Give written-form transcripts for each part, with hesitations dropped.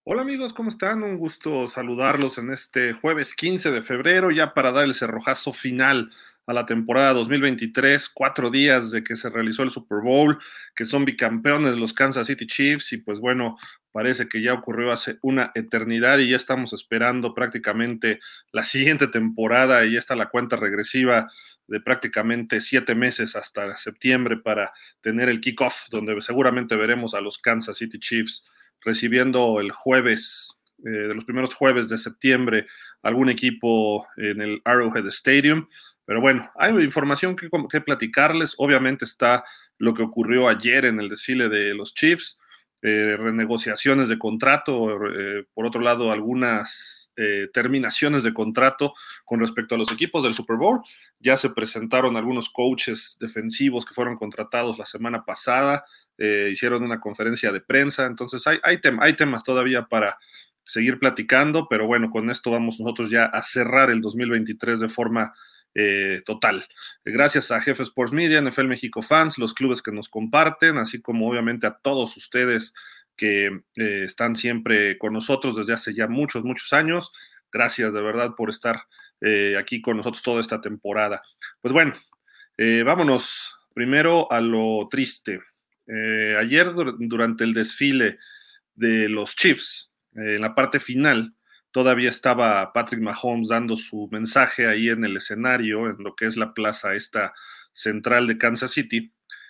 Hola amigos, ¿cómo están? Un gusto saludarlos en este jueves 15 de febrero, ya para dar el cerrojazo final a la temporada 2023, 4 días de que se realizó el Super Bowl, que son bicampeones los Kansas City Chiefs y pues bueno, parece que ya ocurrió hace una eternidad y ya estamos esperando prácticamente la siguiente temporada y ya está la cuenta regresiva de prácticamente 7 meses hasta septiembre para tener el kickoff, donde seguramente veremos a los Kansas City Chiefs recibiendo el jueves, de los primeros jueves de septiembre, algún equipo en el Arrowhead Stadium. Pero bueno, hay información que platicarles. Obviamente está lo que ocurrió ayer en el desfile de los Chiefs, renegociaciones de contrato, por otro lado, algunas terminaciones de contrato con respecto a los equipos del Super Bowl. Ya se presentaron algunos coaches defensivos que fueron contratados la semana pasada, hicieron una conferencia de prensa, entonces hay temas todavía para seguir platicando, pero bueno, con esto vamos nosotros ya a cerrar el 2023 de forma total. Gracias a Jefe Sports Media, NFL México Fans, los clubes que nos comparten, así como obviamente a todos ustedes que están siempre con nosotros desde hace ya muchos, muchos años. Gracias de verdad por estar aquí con nosotros toda esta temporada. Pues bueno, vámonos primero a lo triste. Ayer durante el desfile de los Chiefs, en la parte final, todavía estaba Patrick Mahomes dando su mensaje ahí en el escenario, en lo que es la plaza esta central de Kansas City.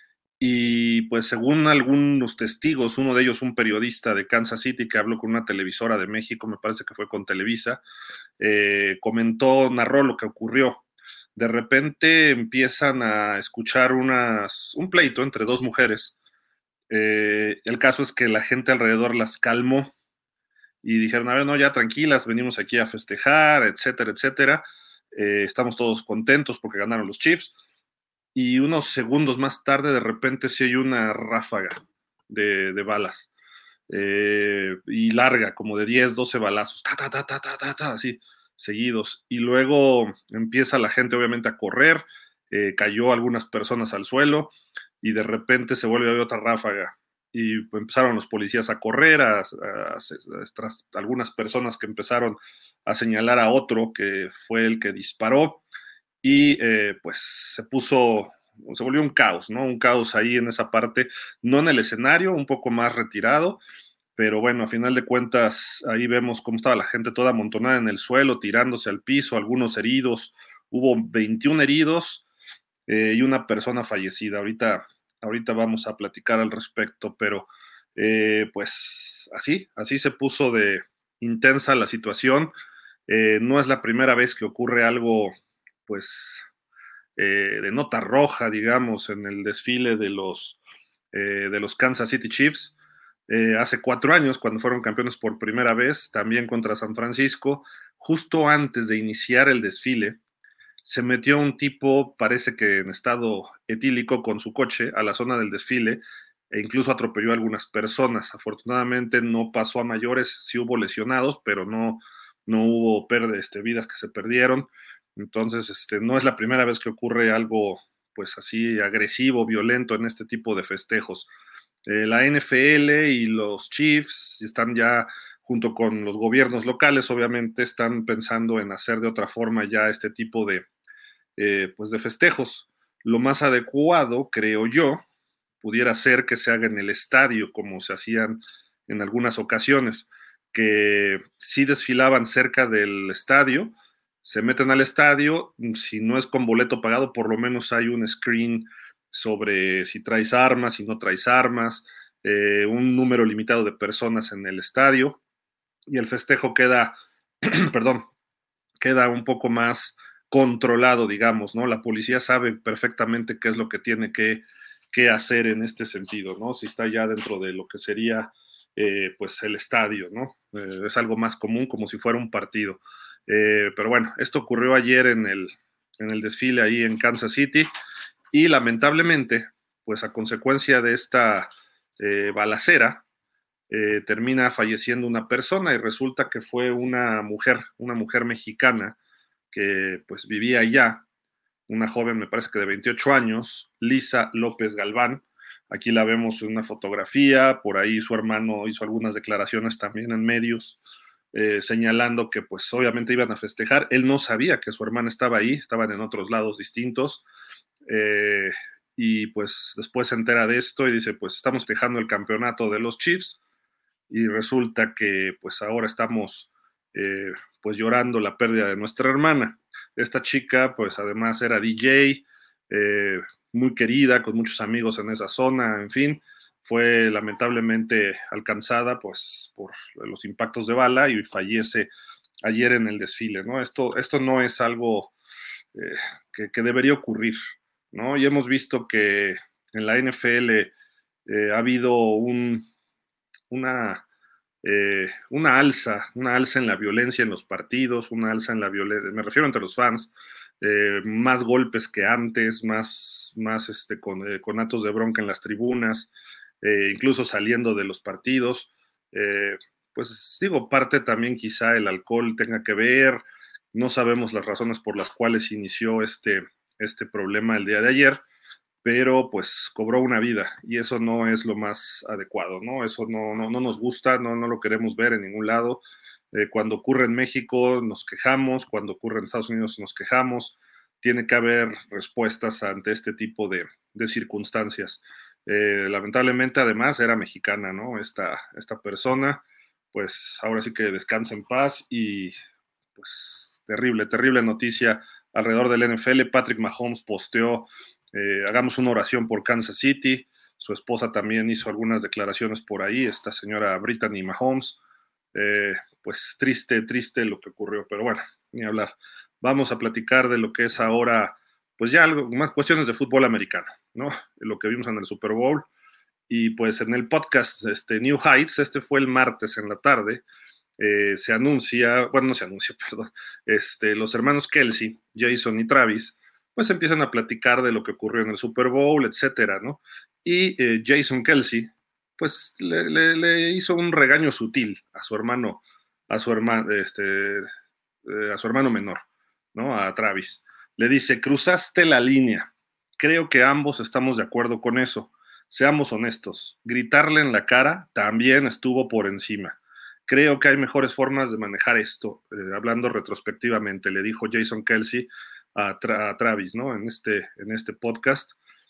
Y pues según algunos testigos, uno de ellos un periodista de Kansas City que habló con una televisora de México, me parece que fue con Televisa, narró lo que ocurrió. De repente empiezan a escuchar un pleito entre dos mujeres. El caso es que la gente alrededor las calmó y dijeron, a ver, no, ya tranquilas, venimos aquí a festejar, etcétera, etcétera. Estamos todos contentos porque ganaron los Chiefs. Y unos segundos más tarde, de repente, sí hay una ráfaga de balas. Y larga, como de 10, 12 balazos, así, seguidos. Y luego empieza la gente, obviamente, a correr. Cayó algunas personas al suelo y de repente se vuelve a ver otra ráfaga y empezaron los policías a correr, algunas personas que empezaron a señalar a otro que fue el que disparó y pues se volvió un caos, ¿no? Un caos ahí en esa parte, no en el escenario, un poco más retirado, pero bueno, a final de cuentas ahí vemos cómo estaba la gente toda amontonada en el suelo, tirándose al piso, algunos heridos, hubo 21 heridos y una persona fallecida. Ahorita vamos a platicar al respecto, pero pues así se puso de intensa la situación. No es la primera vez que ocurre algo, pues, de nota roja, digamos, en el desfile de los Kansas City Chiefs. Hace 4 años, cuando fueron campeones por primera vez, también contra San Francisco, justo antes de iniciar el desfile, se metió un tipo, parece que en estado etílico, con su coche a la zona del desfile e incluso atropelló a algunas personas. Afortunadamente no pasó a mayores, sí hubo lesionados, pero no hubo vidas que se perdieron. Entonces, no es la primera vez que ocurre algo pues así agresivo, violento en este tipo de festejos. La NFL y los Chiefs están ya, junto con los gobiernos locales, obviamente, están pensando en hacer de otra forma ya este tipo pues de festejos. Lo más adecuado, creo yo, pudiera ser que se haga en el estadio, como se hacían en algunas ocasiones, que sí desfilaban cerca del estadio, se meten al estadio, si no es con boleto pagado, por lo menos hay un screen sobre si traes armas, si no traes armas, un número limitado de personas en el estadio, y el festejo queda, perdón, queda un poco más controlado, digamos, ¿no? La policía sabe perfectamente qué es lo que tiene que hacer en este sentido, ¿no? Si está ya dentro de lo que sería, pues, el estadio, ¿no? Es algo más común, como si fuera un partido. Pero bueno, esto ocurrió ayer en el desfile ahí en Kansas City y lamentablemente, pues a consecuencia de esta balacera, termina falleciendo una persona y resulta que fue una mujer mexicana que pues vivía allá, una joven me parece que de 28 años, Lisa López Galván, Aquí la vemos en una fotografía, por ahí su hermano hizo algunas declaraciones también en medios, señalando que pues obviamente iban a festejar. Él no sabía que su hermana estaba ahí, estaban en otros lados distintos. Y pues después se entera de esto y dice, pues estamos festejando el campeonato de los Chiefs y resulta que pues ahora estamos pues llorando la pérdida de nuestra hermana. Esta chica pues además era DJ, muy querida, con muchos amigos en esa zona, en fin, fue lamentablemente alcanzada pues por los impactos de bala y fallece ayer en el desfile, ¿no? Esto no es algo que debería ocurrir, ¿no? Y hemos visto que en la NFL ha habido una alza en la violencia en los partidos, una alza en la violencia, me refiero entre los fans, más golpes que antes, con actos de bronca en las tribunas, incluso saliendo de los partidos. Pues digo, parte también quizá el alcohol tenga que ver, no sabemos las razones por las cuales inició este problema el día de ayer, pero pues cobró una vida y eso no es lo más adecuado, ¿no? Eso no nos gusta, no lo queremos ver en ningún lado. Cuando ocurre en México nos quejamos, cuando ocurre en Estados Unidos nos quejamos, tiene que haber respuestas ante este tipo de circunstancias. Lamentablemente además era mexicana, ¿no? Esta persona, pues ahora sí que descansa en paz y pues terrible noticia alrededor del NFL. Patrick Mahomes posteó hagamos una oración por Kansas City. Su esposa también hizo algunas declaraciones por ahí, esta señora Brittany Mahomes. Pues triste lo que ocurrió, pero bueno, ni hablar. Vamos a platicar de lo que es ahora, pues ya algo más cuestiones de fútbol americano, ¿no? Lo que vimos en el Super Bowl. Y pues en el podcast New Heights, fue el martes en la tarde, se anuncia, bueno, no se anuncia, perdón, los hermanos Kelsey, Jason y Travis, pues empiezan a platicar de lo que ocurrió en el Super Bowl, etcétera, ¿no? Y Jason Kelsey, pues le hizo un regaño sutil a su hermano, a su hermano, a su hermano menor, ¿no? A Travis. Le dice, cruzaste la línea. Creo que ambos estamos de acuerdo con eso. Seamos honestos. Gritarle en la cara también estuvo por encima. Creo que hay mejores formas de manejar esto. Hablando retrospectivamente, le dijo Jason Kelsey a Travis, ¿no? En este podcast.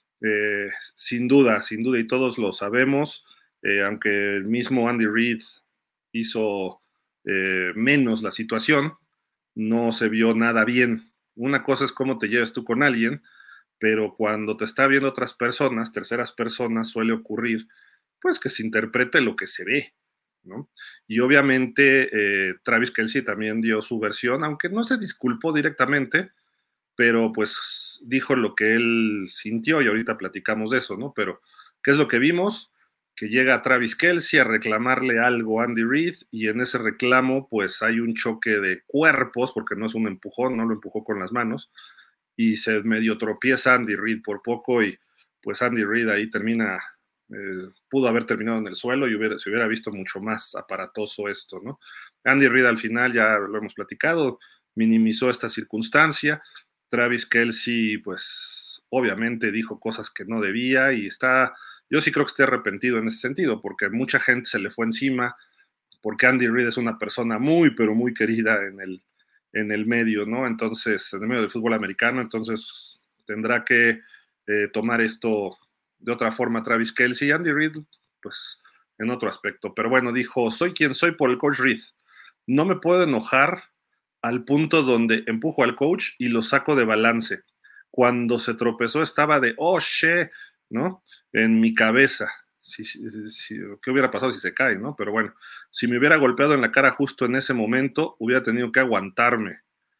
Sin duda, y todos lo sabemos, aunque el mismo Andy Reid hizo menos la situación, no se vio nada bien. Una cosa es cómo te lleves tú con alguien, pero cuando te está viendo otras personas, terceras personas, suele ocurrir, pues que se interprete lo que se ve, ¿no? Y obviamente Travis Kelsey también dio su versión, aunque no se disculpó directamente, pero pues dijo lo que él sintió y ahorita platicamos de eso, ¿no? Pero, ¿qué es lo que vimos? Que llega Travis Kelsey a reclamarle algo a Andy Reid y en ese reclamo pues hay un choque de cuerpos, porque no es un empujón, no lo empujó con las manos, y se medio tropieza Andy Reid por poco y pues Andy Reid ahí termina, pudo haber terminado en el suelo y se hubiera visto mucho más aparatoso esto, ¿no? Andy Reid al final, ya lo hemos platicado, minimizó esta circunstancia. Travis Kelsey, pues obviamente dijo cosas que no debía y yo sí creo que esté arrepentido en ese sentido, porque mucha gente se le fue encima, porque Andy Reid es una persona muy, pero muy querida en el medio, ¿no? Entonces, en el medio del fútbol americano, entonces tendrá que tomar esto de otra forma Travis Kelsey y Andy Reid, pues en otro aspecto. Pero bueno, dijo, soy quien soy por el coach Reid. No me puedo enojar al punto donde empujo al coach y lo saco de balance. Cuando se tropezó estaba de, oh, shit, ¿no? En mi cabeza. ¿Qué hubiera pasado si se cae, no? Pero bueno, si me hubiera golpeado en la cara justo en ese momento, hubiera tenido que aguantarme.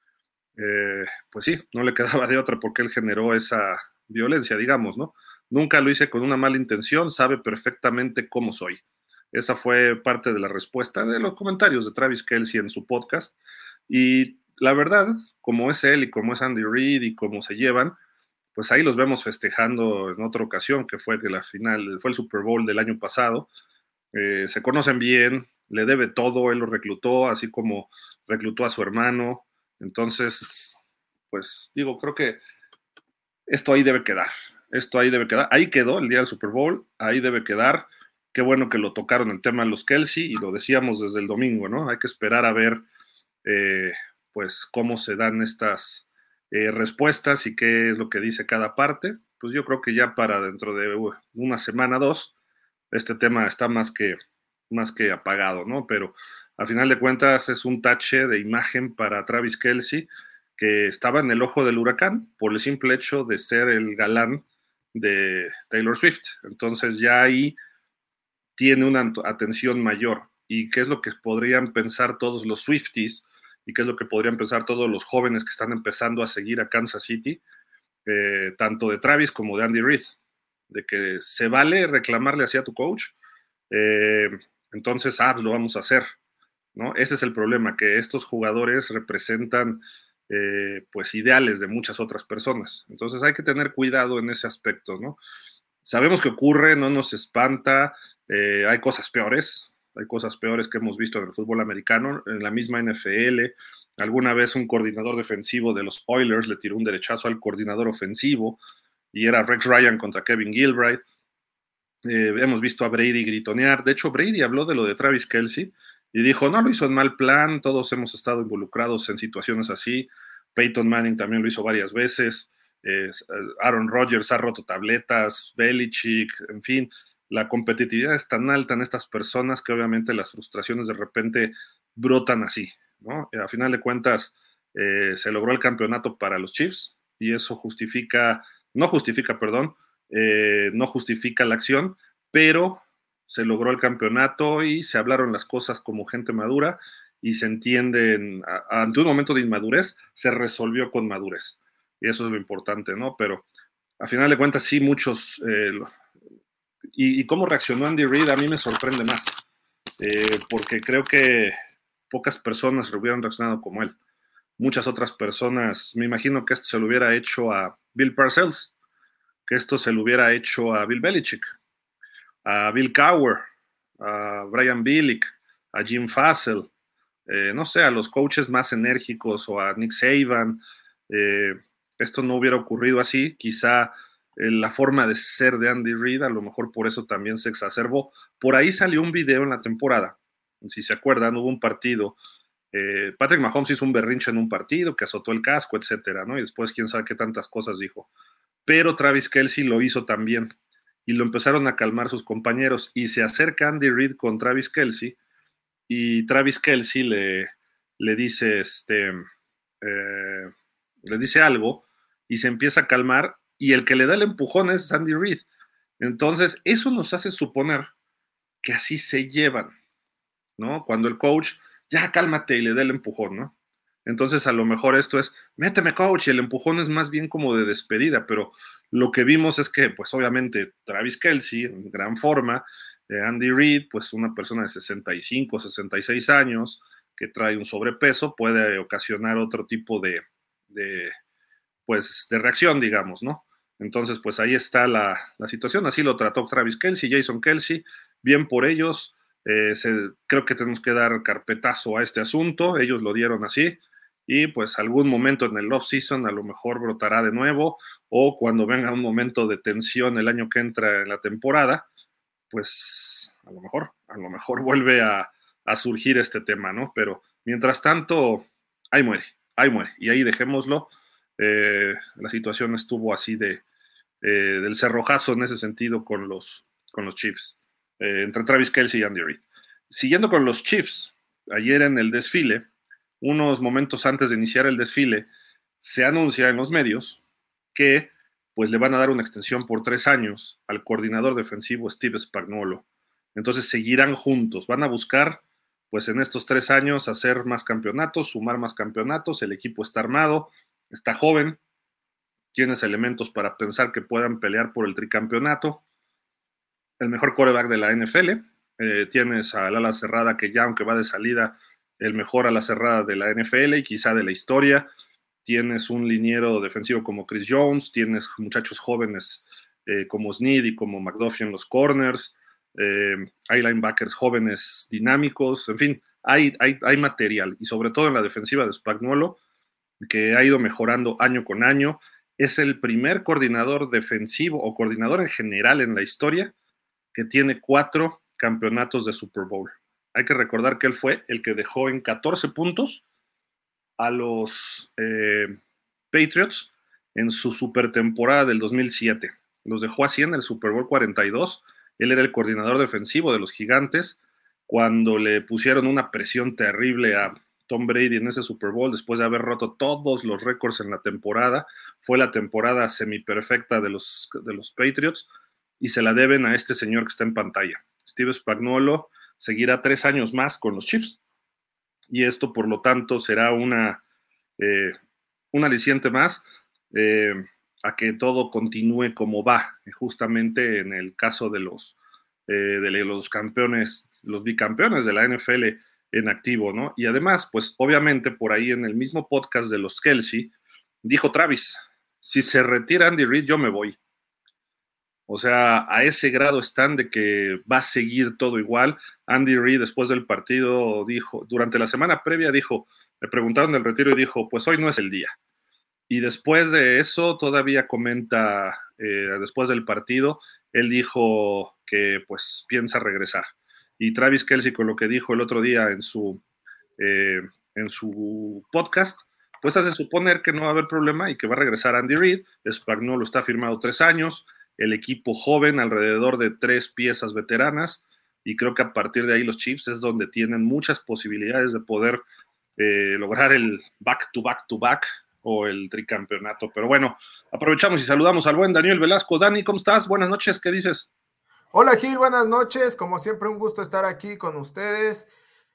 Pues sí, no le quedaba de otra porque él generó esa violencia, digamos, ¿no? Nunca lo hice con una mala intención, sabe perfectamente cómo soy. Esa fue parte de la respuesta de los comentarios de Travis Kelsey en su podcast. Y la verdad, como es él y como es Andy Reid y cómo se llevan, pues ahí los vemos festejando en otra ocasión, que fue el Super Bowl del año pasado. Se conocen bien, le debe todo, él lo reclutó, así como reclutó a su hermano. Entonces, pues digo, creo que esto ahí debe quedar. Esto ahí debe quedar. Ahí quedó el día del Super Bowl, ahí debe quedar. Qué bueno que lo tocaron el tema de los Kelce y lo decíamos desde el domingo, ¿no? Hay que esperar a ver pues cómo se dan estas respuestas y qué es lo que dice cada parte. Pues yo creo que ya para dentro de una semana, dos, este tema está más que apagado, ¿no? Pero a final de cuentas es un tache de imagen para Travis Kelce que estaba en el ojo del huracán por el simple hecho de ser el galán de Taylor Swift. Entonces ya ahí tiene una atención mayor. ¿Y qué es lo que podrían pensar todos los Swifties? ¿Y qué es lo que podrían pensar todos los jóvenes que están empezando a seguir a Kansas City? Tanto de Travis como de Andy Reid. De que se vale reclamarle así a tu coach. Entonces, lo vamos a hacer, ¿no? Ese es el problema, que estos jugadores representan pues ideales de muchas otras personas. Entonces hay que tener cuidado en ese aspecto, ¿no? Sabemos que ocurre, no nos espanta, hay cosas peores que hemos visto en el fútbol americano, en la misma NFL. Alguna vez un coordinador defensivo de los Oilers le tiró un derechazo al coordinador ofensivo y era Rex Ryan contra Kevin Gilbride. Hemos visto a Brady gritonear. De hecho, Brady habló de lo de Travis Kelce y dijo, no lo hizo en mal plan, todos hemos estado involucrados en situaciones así. Peyton Manning también lo hizo varias veces. Aaron Rodgers ha roto tabletas, Belichick, en fin, la competitividad es tan alta en estas personas que obviamente las frustraciones de repente brotan así, ¿no? A final de cuentas, se logró el campeonato para los Chiefs y eso no justifica la acción, pero se logró el campeonato y se hablaron las cosas como gente madura y se entienden, ante un momento de inmadurez, se resolvió con madurez. Y eso es lo importante, ¿no? Pero a final de cuentas, sí, muchos. Y cómo reaccionó Andy Reid a mí me sorprende más, porque creo que pocas personas hubieran reaccionado como él. Muchas otras personas, me imagino que esto se lo hubiera hecho a Bill Parcells, que esto se lo hubiera hecho a Bill Belichick, a Bill Cowher, a Brian Billick, a Jim Fassel, no sé, a los coaches más enérgicos o a Nick Saban. Esto no hubiera ocurrido así, quizá la forma de ser de Andy Reid, a lo mejor por eso también se exacerbó. Por ahí salió un video en la temporada, si se acuerdan, hubo un partido, Patrick Mahomes hizo un berrinche en un partido, que azotó el casco, etcétera, ¿no? Y después quién sabe qué tantas cosas dijo. Pero Travis Kelce lo hizo también, y lo empezaron a calmar sus compañeros, y se acerca Andy Reid con Travis Kelce, y Travis Kelce le dice, le dice algo, y se empieza a calmar, y el que le da el empujón es Andy Reid. Entonces, eso nos hace suponer que así se llevan, ¿no? Cuando el coach, ya cálmate y le da el empujón, ¿no? Entonces, a lo mejor esto es, méteme coach, y el empujón es más bien como de despedida, pero lo que vimos es que, pues obviamente, Travis Kelce, en gran forma, Andy Reid, pues una persona de 65, 66 años, que trae un sobrepeso, puede ocasionar otro tipo pues, de reacción, digamos, ¿no? Entonces, pues ahí está la situación, así lo trató Travis Kelce, Jason Kelce, bien por ellos, creo que tenemos que dar carpetazo a este asunto, ellos lo dieron así, y pues algún momento en el off-season a lo mejor brotará de nuevo, o cuando venga un momento de tensión el año que entra en la temporada, pues a lo mejor vuelve a surgir este tema, ¿no? Pero mientras tanto, ahí muere, y ahí dejémoslo. La situación estuvo así del cerrojazo en ese sentido con los Chiefs, entre Travis Kelce y Andy Reid. Siguiendo con los Chiefs, ayer en el desfile, unos momentos antes de iniciar el desfile, se anuncia en los medios que pues le van a dar una extensión por 3 años al coordinador defensivo Steve Spagnuolo. Entonces seguirán juntos, van a buscar pues en estos 3 años hacer más campeonatos, sumar más campeonatos, el equipo está armado, está joven, tienes elementos para pensar que puedan pelear por el tricampeonato, el mejor quarterback de la NFL, tienes al ala cerrada que ya aunque va de salida, el mejor ala cerrada de la NFL y quizá de la historia, tienes un liniero defensivo como Chris Jones, tienes muchachos jóvenes como Snead y como McDuffie en los corners, hay linebackers jóvenes dinámicos, en fin, hay material, y sobre todo en la defensiva de Spagnuolo, que ha ido mejorando año con año, es el primer coordinador defensivo o coordinador en general en la historia que tiene 4 campeonatos de Super Bowl. Hay que recordar que él fue el que dejó en 14 puntos a los Patriots en su super temporada del 2007. Los dejó así en el Super Bowl 42. Él era el coordinador defensivo de los Gigantes cuando le pusieron una presión terrible a Tom Brady en ese Super Bowl después de haber roto todos los récords en la temporada. Fue la temporada semiperfecta de los Patriots y se la deben a este señor que está en pantalla. Steve Spagnuolo seguirá 3 años más con los Chiefs y esto por lo tanto será un aliciente más a que todo continúe como va, justamente en el caso de los campeones, los bicampeones de la NFL en activo, ¿no? Y además, pues obviamente por ahí en el mismo podcast de los Kelce, dijo Travis, si se retira Andy Reid, yo me voy. O sea, a ese grado están de que va a seguir todo igual. Andy Reid después del partido dijo, durante la semana previa dijo, le preguntaron del retiro y dijo, pues hoy no es el día. Y después de eso todavía comenta, después del partido, él dijo que pues piensa regresar. Y Travis Kelce con lo que dijo el otro día en su podcast, pues hace suponer que no va a haber problema y que va a regresar Andy Reid. Spagnuolo está firmado 3 años, el equipo joven alrededor de 3 piezas veteranas, y creo que a partir de ahí los Chiefs es donde tienen muchas posibilidades de poder lograr el back-to-back-to-back o el tricampeonato. Pero bueno, aprovechamos y saludamos al buen Daniel Velasco. Dani, ¿cómo estás? Buenas noches, ¿qué dices? Hola Gil, buenas noches. Como siempre, un gusto estar aquí con ustedes.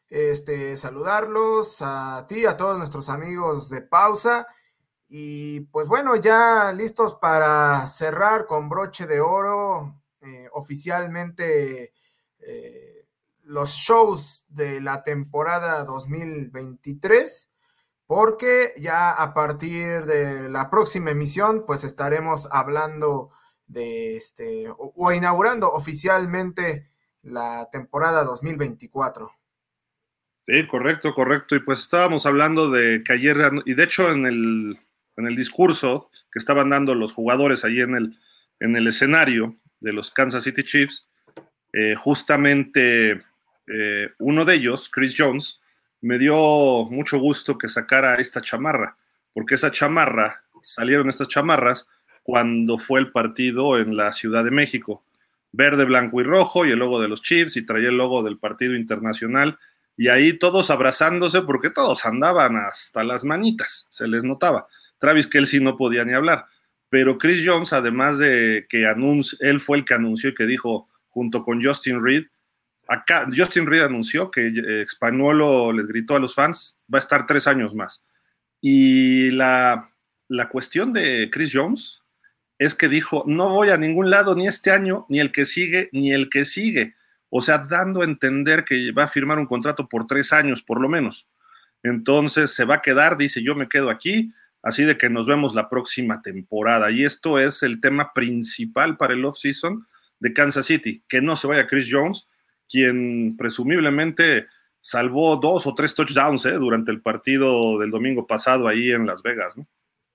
Saludarlos a ti, a todos nuestros amigos de pausa. Y pues bueno, ya listos para cerrar con broche de oro oficialmente los shows de la temporada 2023, porque ya a partir de la próxima emisión pues estaremos hablando de o inaugurando oficialmente la temporada 2024. Sí, correcto, correcto. Y pues estábamos hablando de que ayer, y de hecho en el discurso que estaban dando los jugadores ahí en el escenario de los Kansas City Chiefs, justamente uno de ellos, Chris Jones, me dio mucho gusto que sacara esta chamarra, porque esa chamarra, salieron estas chamarras cuando fue el partido en la Ciudad de México, verde, blanco y rojo, y el logo de los Chiefs, y traía el logo del partido internacional, y ahí todos abrazándose, porque todos andaban hasta las manitas, se les notaba. Travis Kelce no podía ni hablar, pero Chris Jones, además de que él fue el que anunció y que dijo, junto con Justin Reid, acá Justin Reid anunció que Spagnuolo les gritó a los fans, va a estar 3 años más. Y la cuestión de Chris Jones es que dijo, no voy a ningún lado ni este año, ni el que sigue, ni el que sigue. O sea, dando a entender que va a firmar un contrato por 3 años, por lo menos. Entonces se va a quedar, dice, yo me quedo aquí, así de que nos vemos la próxima temporada. Y esto es el tema principal para el off-season de Kansas City, que no se vaya Chris Jones, quien presumiblemente salvó 2 o 3 touchdowns durante el partido del domingo pasado ahí en Las Vegas, ¿no?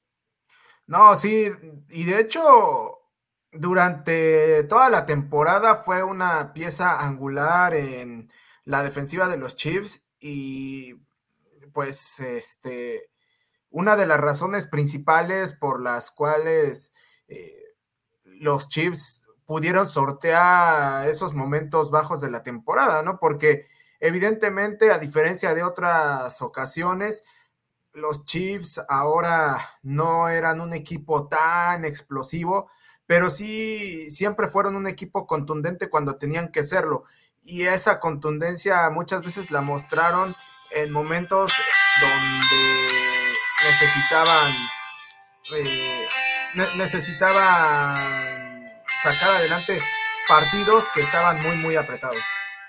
No, sí, y de hecho, durante toda la temporada fue una pieza angular en la defensiva de los Chiefs y pues una de las razones principales por las cuales los Chiefs pudieron sortear esos momentos bajos de la temporada, ¿no? Porque evidentemente, a diferencia de otras ocasiones, los Chiefs ahora no eran un equipo tan explosivo, pero sí siempre fueron un equipo contundente cuando tenían que serlo. Y esa contundencia muchas veces la mostraron en momentos donde necesitaban eh, necesitaban sacar adelante partidos que estaban muy, muy apretados.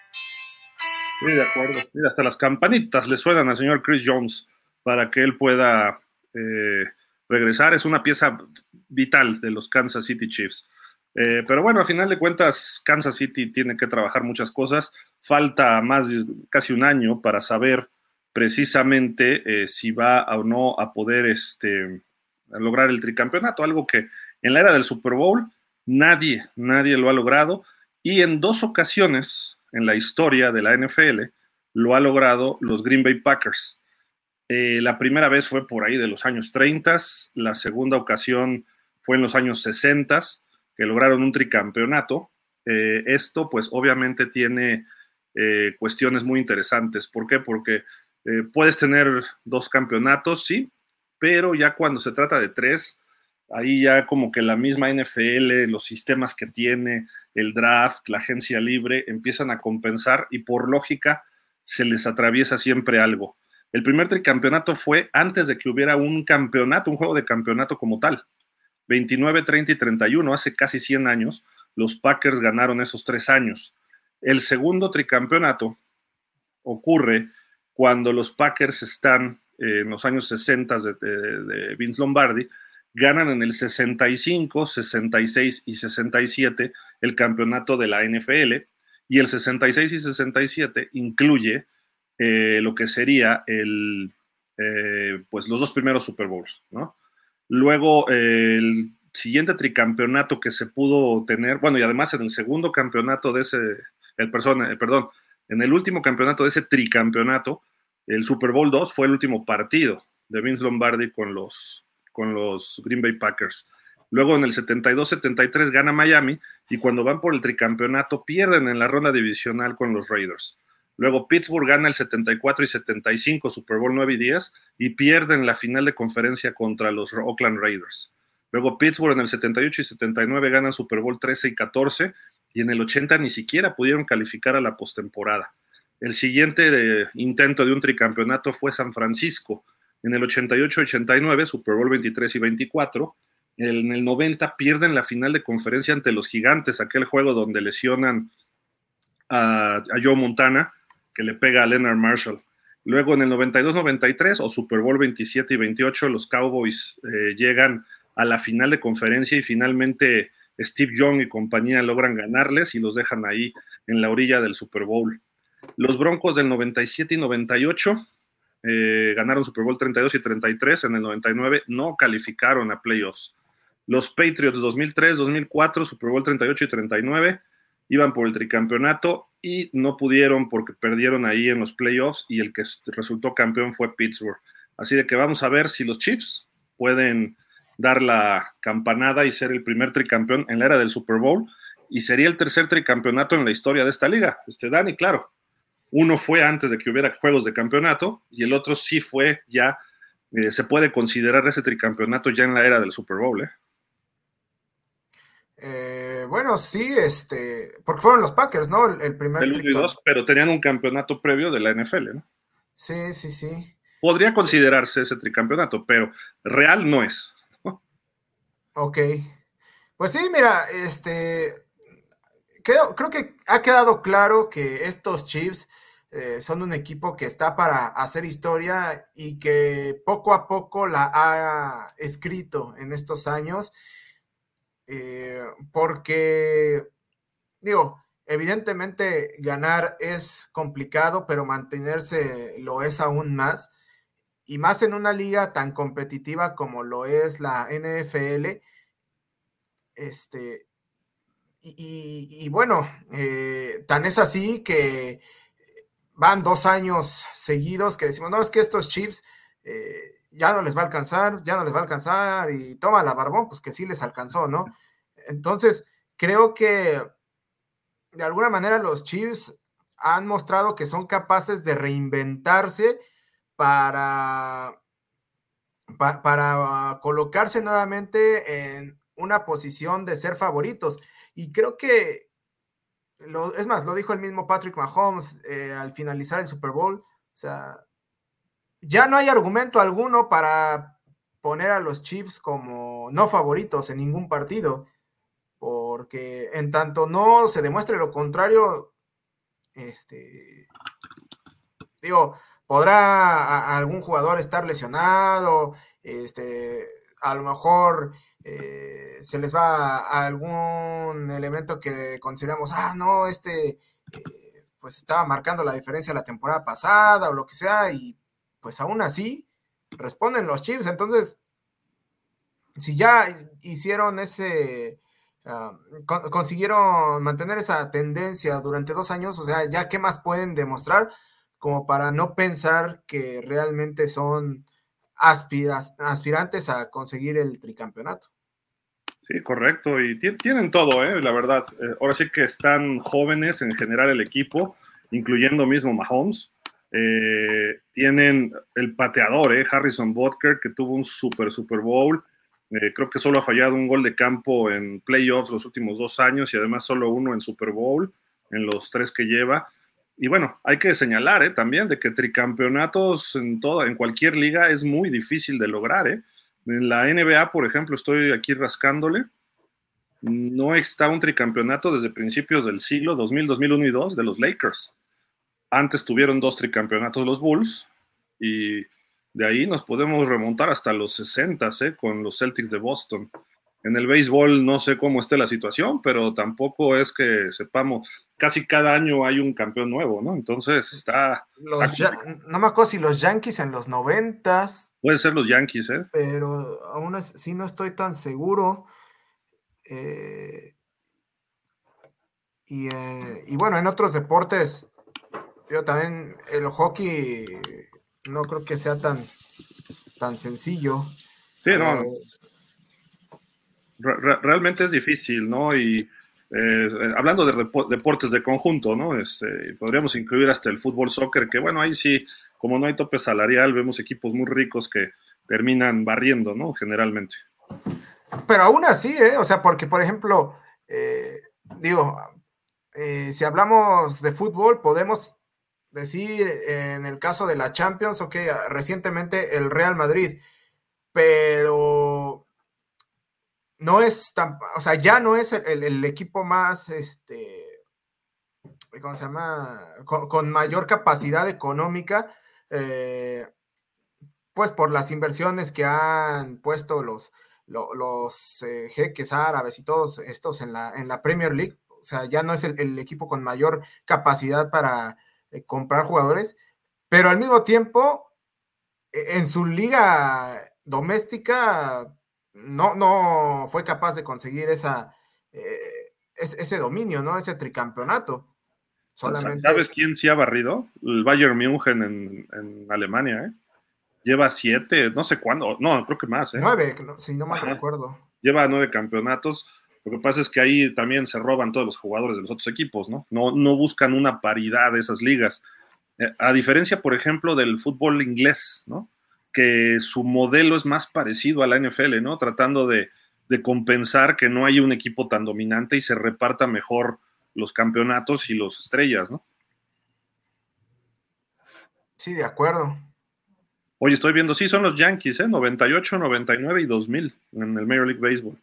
Sí, de acuerdo. Mira, hasta las campanitas le suenan al señor Chris Jones para que él pueda regresar. Es una pieza vital de los Kansas City Chiefs. Pero bueno, a final de cuentas, Kansas City tiene que trabajar muchas cosas. Falta más de casi un año para saber precisamente si va o no a poder lograr el tricampeonato, algo que en la era del Super Bowl nadie lo ha logrado, y en 2 ocasiones en la historia de la NFL lo ha logrado los Green Bay Packers. La primera vez fue por ahí de los años 30, la segunda ocasión fue en los años 60, que lograron un tricampeonato. Esto pues obviamente tiene cuestiones muy interesantes. ¿Por qué? Porque puedes tener 2 campeonatos, sí, pero ya cuando se trata de 3, ahí ya como que la misma NFL, los sistemas que tiene, el draft, la agencia libre, empiezan a compensar y por lógica se les atraviesa siempre algo. El primer tricampeonato fue antes de que hubiera un campeonato, un juego de campeonato como tal. 29, 30 y 31, hace casi 100 años, los Packers ganaron esos 3 años. El segundo tricampeonato ocurre cuando los Packers están en los años 60 de Vince Lombardi, ganan en el 65, 66 y 67 el campeonato de la NFL, y el 66 y 67 incluye lo que sería pues los 2 primeros Super Bowls, ¿no? Luego el siguiente tricampeonato que se pudo tener, bueno, y además en el segundo campeonato de ese, perdón, en el último campeonato de ese tricampeonato, el Super Bowl 2 fue el último partido de Vince Lombardi con los Green Bay Packers. Luego en el 72-73 gana Miami, y cuando van por el tricampeonato pierden en la ronda divisional con los Raiders. Luego Pittsburgh gana el 74 y 75, Super Bowl 9 y 10, y pierden la final de conferencia contra los Oakland Raiders. Luego Pittsburgh en el 78 y 79 ganan Super Bowl 13 y 14, y en el 80 ni siquiera pudieron calificar a la postemporada. El siguiente intento de un tricampeonato fue San Francisco, en el 88-89, Super Bowl 23 y 24. En el 90 pierden la final de conferencia ante los Gigantes, aquel juego donde lesionan a Joe Montana, que le pega a Leonard Marshall. Luego en el 92-93 o Super Bowl 27 y 28, los Cowboys llegan a la final de conferencia y finalmente Steve Young y compañía logran ganarles y los dejan ahí en la orilla del Super Bowl. Los Broncos del 97 y 98 ganaron Super Bowl 32 y 33, en el 99 no calificaron a playoffs. Los Patriots 2003, 2004, Super Bowl 38 y 39, iban por el tricampeonato y no pudieron porque perdieron ahí en los playoffs, y el que resultó campeón fue Pittsburgh. Así de que vamos a ver si los Chiefs pueden dar la campanada y ser el primer tricampeón en la era del Super Bowl, y sería el tercer tricampeonato en la historia de esta liga. Dani, claro, uno fue antes de que hubiera juegos de campeonato y el otro sí fue ya, se puede considerar ese tricampeonato ya en la era del Super Bowl, Bueno, sí, porque fueron los Packers, ¿no? El primer del 1 y 2, pero tenían un campeonato previo de la NFL, ¿no? Sí, sí, sí. Podría considerarse ese tricampeonato, pero real no es, ¿no? Ok. Pues sí, mira, creo que ha quedado claro que estos Chiefs son un equipo que está para hacer historia y que poco a poco la ha escrito en estos años, porque, digo, evidentemente ganar es complicado, pero mantenerse lo es aún más, y más en una liga tan competitiva como lo es la NFL. Y bueno, tan es así que van 2 años seguidos que decimos, no, es que estos Chiefs ya no les va a alcanzar, ya no les va a alcanzar, y toma la barbón, pues que sí les alcanzó, ¿no? Entonces, creo que de alguna manera los Chiefs han mostrado que son capaces de reinventarse para, para colocarse nuevamente en una posición de ser favoritos. Y creo que, es más, lo dijo el mismo Patrick Mahomes al finalizar el Super Bowl, o sea, ya no hay argumento alguno para poner a los Chiefs como no favoritos en ningún partido, porque en tanto no se demuestre lo contrario, digo, podrá algún jugador estar lesionado, a lo mejor se les va a algún elemento que consideramos, no, pues estaba marcando la diferencia la temporada pasada o lo que sea, y pues aún así responden los Chiefs. Entonces, si ya hicieron consiguieron mantener esa tendencia durante 2 años, o sea, ya qué más pueden demostrar como para no pensar que realmente son aspirantes a conseguir el tricampeonato. Sí, correcto. Y tienen todo, la verdad. Ahora sí que están jóvenes en general el equipo, incluyendo mismo Mahomes. Tienen el pateador, Harrison Butker, que tuvo un Super Bowl. Creo que solo ha fallado un gol de campo en playoffs los últimos 2 años y además solo uno en Super Bowl en los 3 que lleva. Y bueno, hay que señalar también de que tricampeonatos en cualquier liga es muy difícil de lograr. En la NBA, por ejemplo, estoy aquí rascándole. No está un tricampeonato desde principios del siglo 2000, 2001 y 2 de los Lakers. Antes tuvieron 2 tricampeonatos los Bulls y de ahí nos podemos remontar hasta los 60 con los Celtics de Boston. En el béisbol no sé cómo esté la situación, pero tampoco es que sepamos, casi cada año hay un campeón nuevo, ¿no? Entonces está No me acuerdo si los Yankees en los 90s, puede ser los Yankees, ¿eh? pero aún así no estoy tan seguro. Eh, y bueno, en otros deportes, yo también el hockey no creo que sea tan sencillo. Sí, no, Eh, realmente es difícil, ¿no? Y hablando de deportes de conjunto, ¿no? Podríamos incluir hasta el fútbol, soccer, que bueno, ahí sí, como no hay tope salarial, vemos equipos muy ricos que terminan barriendo, ¿no? Generalmente. pero aún así, o sea, porque por ejemplo, digo, si hablamos de fútbol, podemos decir en el caso de la Champions, ok, recientemente el Real Madrid, pero no es tan, o sea, ya no es el equipo más, ¿cómo se llama? Con mayor capacidad económica, eh, pues por las inversiones que han puesto los jeques árabes y todos estos en la Premier League. O sea, ya no es el equipo con mayor capacidad para comprar jugadores, pero al mismo tiempo, en su liga doméstica, no fue capaz de conseguir ese dominio, ¿no? Ese tricampeonato. ¿Sabes Solamente quién sí ha barrido? El Bayern München en Alemania, ¿eh? Lleva 7, no sé cuándo, no, creo que más, ¿eh? 9, si no mal Ajá. recuerdo. Lleva 9 campeonatos. Lo que pasa es que ahí también se roban todos los jugadores de los otros equipos, ¿no? No buscan una paridad de esas ligas. A diferencia, por ejemplo, del fútbol inglés, ¿no? Que su modelo es más parecido a la NFL, ¿no? Tratando de compensar que no hay un equipo tan dominante y se reparta mejor los campeonatos y los estrellas, ¿no? Sí, de acuerdo. Oye, estoy viendo, sí, son los Yankees, ¿eh? 98, 99 y 2000 en el Major League Baseball.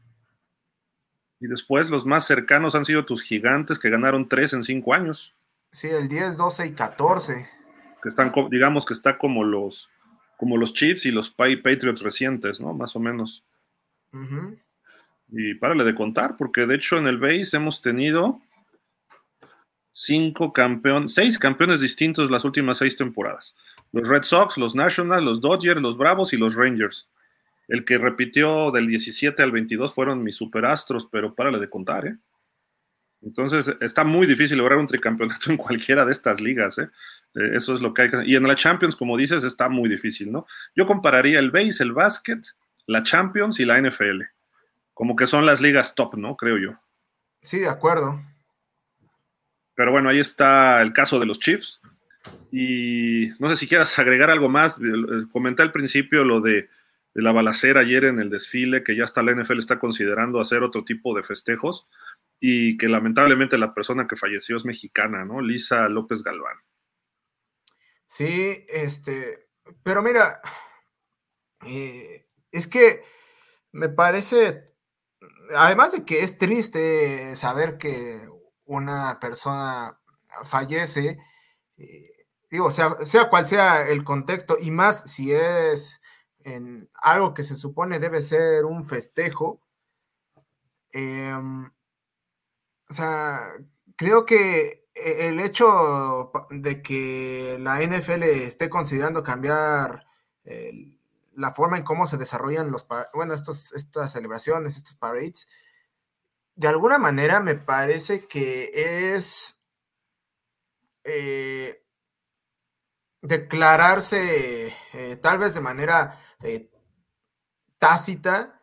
Y después los más cercanos han sido tus gigantes que ganaron 3 en 5 años, Sí, el 10, 12 y 14. que están, digamos que está como los Chiefs y los Patriots recientes, ¿no? Más o menos. Uh-huh. Y párale de contar, porque de hecho en el base hemos tenido 6 campeones distintos las últimas 6 temporadas. Los Red Sox, los Nationals, los Dodgers, los Bravos y los Rangers. El que repitió del 17 al 22 fueron mis superastros, pero párale de contar, ¿eh? Entonces está muy difícil lograr un tricampeonato en cualquiera de estas ligas, ¿eh? Eso es lo que hay que hacer. Y en la Champions, como dices, está muy difícil, ¿no? Yo compararía el base, el básquet, la Champions y la NFL. Como que son las ligas top, ¿no? Creo yo. Sí, de acuerdo. Pero bueno, ahí está el caso de los Chiefs. Y no sé si quieras agregar algo más. Comenté al principio lo de la balacera ayer en el desfile, que ya hasta la NFL está considerando hacer otro tipo de festejos y que lamentablemente la persona que falleció es mexicana, ¿no? Lisa López Galván. Sí, pero mira, es que me parece, además de que es triste saber que una persona fallece, digo, sea cual sea el contexto, y más si es en algo que se supone debe ser un festejo, em, o sea, creo que el hecho de que la NFL esté considerando cambiar el, la forma en cómo se desarrollan estas celebraciones, estos parades, de alguna manera me parece que es declararse tal vez de manera tácita,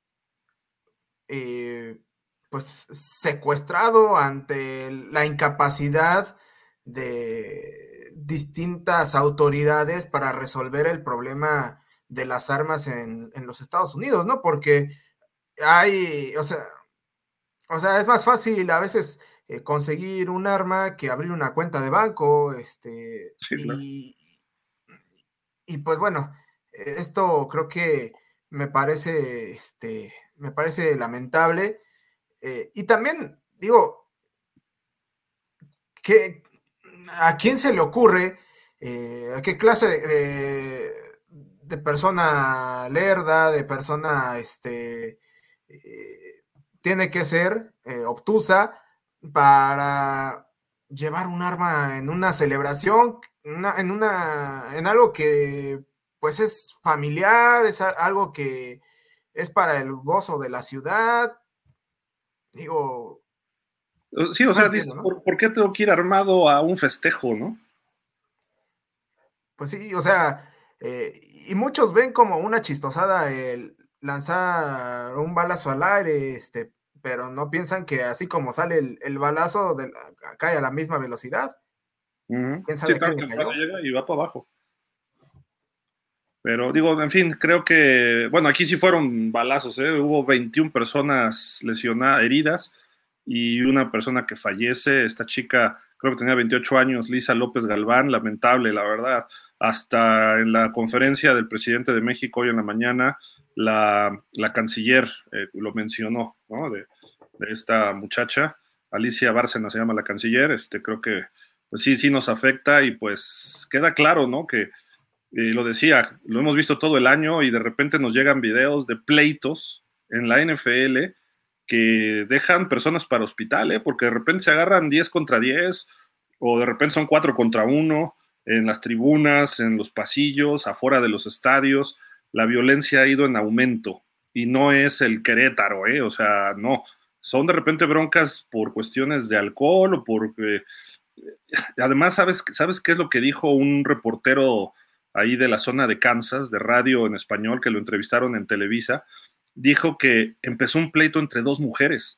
pues secuestrado ante la incapacidad de distintas autoridades para resolver el problema de las armas en los Estados Unidos, ¿no? Porque hay, o sea, es más fácil a veces conseguir un arma que abrir una cuenta de banco, Sí, claro. y pues bueno, esto creo que me parece lamentable. Y también, digo, que ¿a quién se le ocurre? ¿A qué clase de persona lerda, de persona tiene que ser obtusa para llevar un arma en una celebración, en algo que pues es familiar, es algo que es para el gozo de la ciudad? Digo, Sí, o no sea, dices, entiendo, ¿no? ¿por qué tengo que ir armado a un festejo, no? Pues sí, o sea, y muchos ven como una chistosada el lanzar un balazo al aire, pero no piensan que así como sale el balazo, cae a la misma velocidad. Ujú. ¿Quién Sí, sabe a quién tarde o le temprano cayó? llega y va para abajo. Pero digo, en fin, creo que, bueno, aquí sí fueron balazos, ¿eh? Hubo 21 personas lesionadas, heridas, y una persona que fallece. Esta chica, creo que tenía 28 años, Lisa López Galván, lamentable, la verdad. Hasta en la conferencia del presidente de México hoy en la mañana, la canciller lo mencionó, ¿no? De esta muchacha, Alicia Bárcena se llama la canciller. Creo que pues sí, sí nos afecta, y pues queda claro, ¿no? Que lo decía, lo hemos visto todo el año, y de repente nos llegan videos de pleitos en la NFL que dejan personas para hospital, ¿eh? Porque de repente se agarran 10 contra 10, o de repente son 4 contra uno en las tribunas, en los pasillos, afuera de los estadios. La violencia ha ido en aumento, y no es el Querétaro, ¿eh? O sea, no. Son de repente broncas por cuestiones de alcohol o porque... Además, ¿sabes qué es lo que dijo un reportero ahí de la zona de Kansas, de radio en español, que lo entrevistaron en Televisa? Dijo que empezó un pleito entre dos mujeres.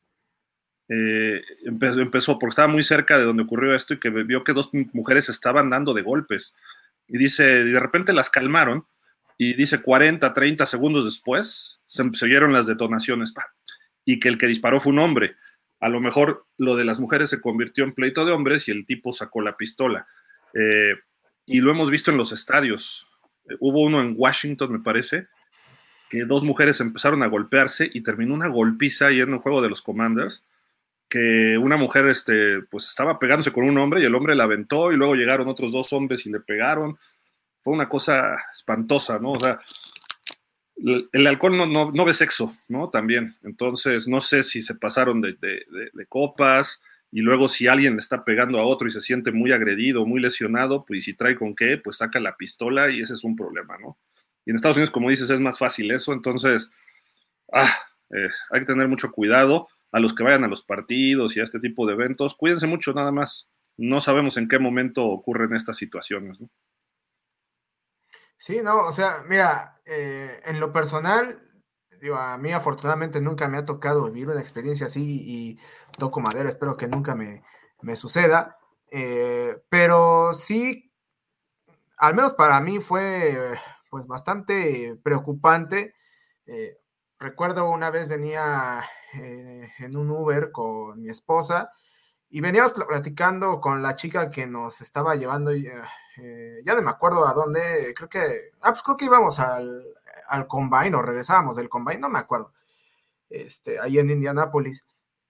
Empezó porque estaba muy cerca de donde ocurrió esto, y que vio que dos mujeres estaban dando de golpes. Y dice, y de repente las calmaron, y dice 40, 30 segundos después se oyeron las detonaciones, ¡pam! Y que el que disparó fue un hombre. A lo mejor lo de las mujeres se convirtió en pleito de hombres y el tipo sacó la pistola. Eh, y lo hemos visto en los estadios. Hubo uno en Washington, me parece, que dos mujeres empezaron a golpearse y terminó una golpiza ahí en un juego de los Commanders, que una mujer pues estaba pegándose con un hombre y el hombre la aventó, y luego llegaron otros dos hombres y le pegaron. Fue una cosa espantosa, ¿no? O sea, el alcohol no ve sexo, ¿no? También. Entonces, no sé si se pasaron de copas, y luego si alguien le está pegando a otro y se siente muy agredido, muy lesionado, pues si trae con qué, pues saca la pistola, y ese es un problema, ¿no? Y en Estados Unidos, como dices, es más fácil eso. Entonces, ah, hay que tener mucho cuidado. A los que vayan a los partidos y a este tipo de eventos, cuídense mucho nada más. No sabemos en qué momento ocurren estas situaciones, ¿no? Sí, no, o sea, mira, en lo personal, digo, a mí afortunadamente nunca me ha tocado vivir una experiencia así y toco madera, espero que nunca me suceda, pero sí, al menos para mí fue pues bastante preocupante. Eh, Recuerdo una vez venía en un Uber con mi esposa y veníamos platicando con la chica que nos estaba llevando, ya no me acuerdo a dónde, pues creo que íbamos al Combine o regresábamos del Combine, no me acuerdo, ahí en Indianápolis.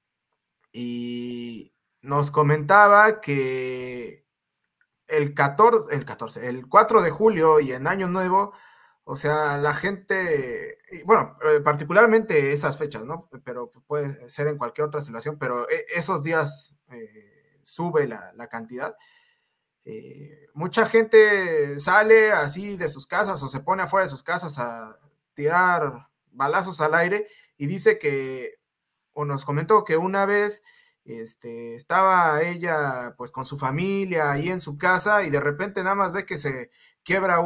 Y nos comentaba que el 4 de julio y en Año Nuevo, o sea, la gente, y bueno, particularmente esas fechas, ¿no? Pero puede ser en cualquier otra situación, pero esos días sube la cantidad. Mucha gente sale así de sus casas o se pone afuera de sus casas a tirar balazos al aire y dice que, o nos comentó que una vez estaba ella pues con su familia ahí en su casa y de repente nada más ve que se quiebra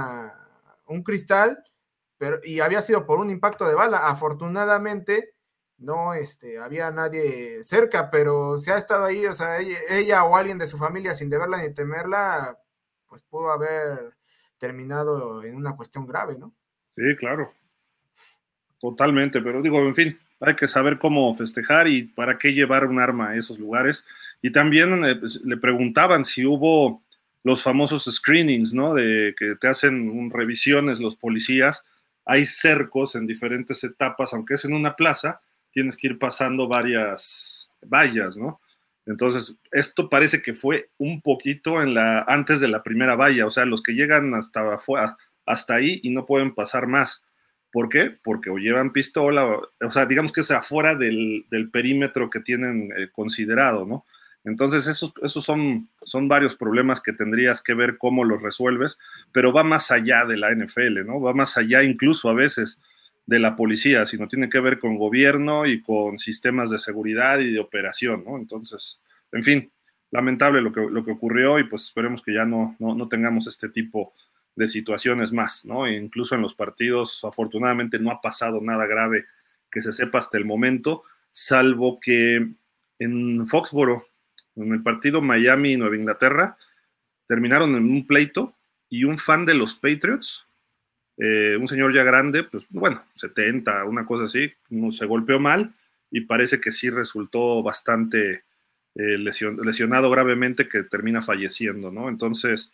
un cristal, pero, y había sido por un impacto de bala. Afortunadamente no había nadie cerca, pero se ha estado ahí, o sea, ella o alguien de su familia sin deberla ni temerla, pues pudo haber terminado en una cuestión grave, ¿no? Sí, claro, totalmente, pero digo, en fin, hay que saber cómo festejar y para qué llevar un arma a esos lugares. Y también pues, le preguntaban si hubo los famosos screenings, ¿no? De que te hacen revisiones los policías. Hay cercos en diferentes etapas, aunque es en una plaza, tienes que ir pasando varias vallas, ¿no? Entonces, esto parece que fue un poquito antes de la primera valla, o sea, los que llegan hasta ahí y no pueden pasar más. ¿Por qué? Porque o llevan pistola, o sea, digamos que es afuera del perímetro que tienen considerado, ¿no? Entonces, esos son varios problemas que tendrías que ver cómo los resuelves, pero va más allá de la NFL, ¿no? Va más allá incluso a veces de la policía, sino tiene que ver con gobierno y con sistemas de seguridad y de operación, ¿no? Entonces, en fin, lamentable lo que ocurrió y pues esperemos que ya no tengamos este tipo de situaciones más, ¿no? E incluso en los partidos, afortunadamente, no ha pasado nada grave que se sepa hasta el momento, salvo que en Foxboro, en el partido Miami-Nueva Inglaterra, terminaron en un pleito y un fan de los Patriots, un señor ya grande, pues bueno, 70, una cosa así, se golpeó mal y parece que sí resultó bastante lesionado gravemente que termina falleciendo, ¿no? Entonces,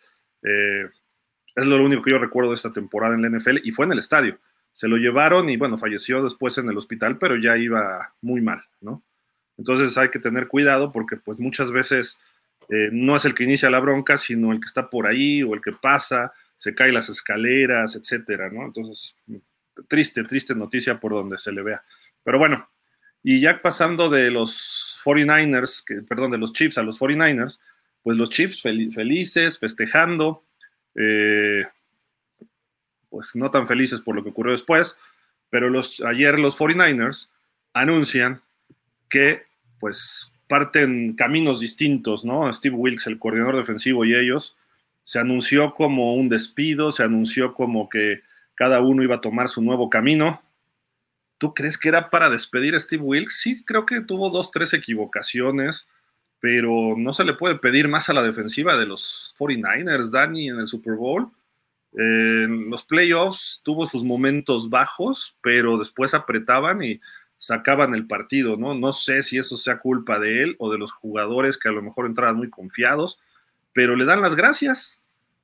es lo único que yo recuerdo de esta temporada en la NFL y fue en el estadio. Se lo llevaron y bueno, falleció después en el hospital, pero ya iba muy mal, ¿no? Entonces hay que tener cuidado porque pues muchas veces no es el que inicia la bronca, sino el que está por ahí o el que pasa, se cae las escaleras, etcétera, ¿no? Entonces, triste noticia por donde se le vea. Pero bueno, y ya pasando de los 49ers, perdón, de los Chiefs a los 49ers, pues los Chiefs felices, festejando, eh, pues no tan felices por lo que ocurrió después, pero ayer los 49ers anuncian que pues parten caminos distintos, ¿no? Steve Wilkes, el coordinador defensivo y ellos, se anunció como un despido, se anunció como que cada uno iba a tomar su nuevo camino. ¿Tú crees que era para despedir a Steve Wilkes? Sí, creo que tuvo 2, 3 equivocaciones, pero no se le puede pedir más a la defensiva de los 49ers, Dani, en el Super Bowl. En los playoffs tuvo sus momentos bajos, pero después apretaban y sacaban el partido, ¿no? No sé si eso sea culpa de él o de los jugadores que a lo mejor entraban muy confiados, pero le dan las gracias.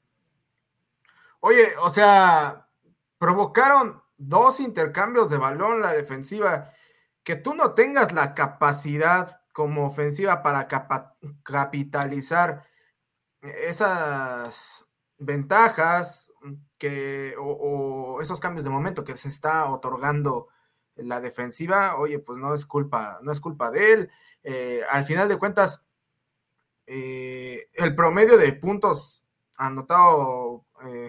Oye, o sea, provocaron 2 intercambios de balón la defensiva. Que tú no tengas la capacidad como ofensiva para capitalizar esas ventajas o esos cambios de momento que se está otorgando la defensiva, oye, pues no es culpa de él. Al final de cuentas, el promedio de puntos anotado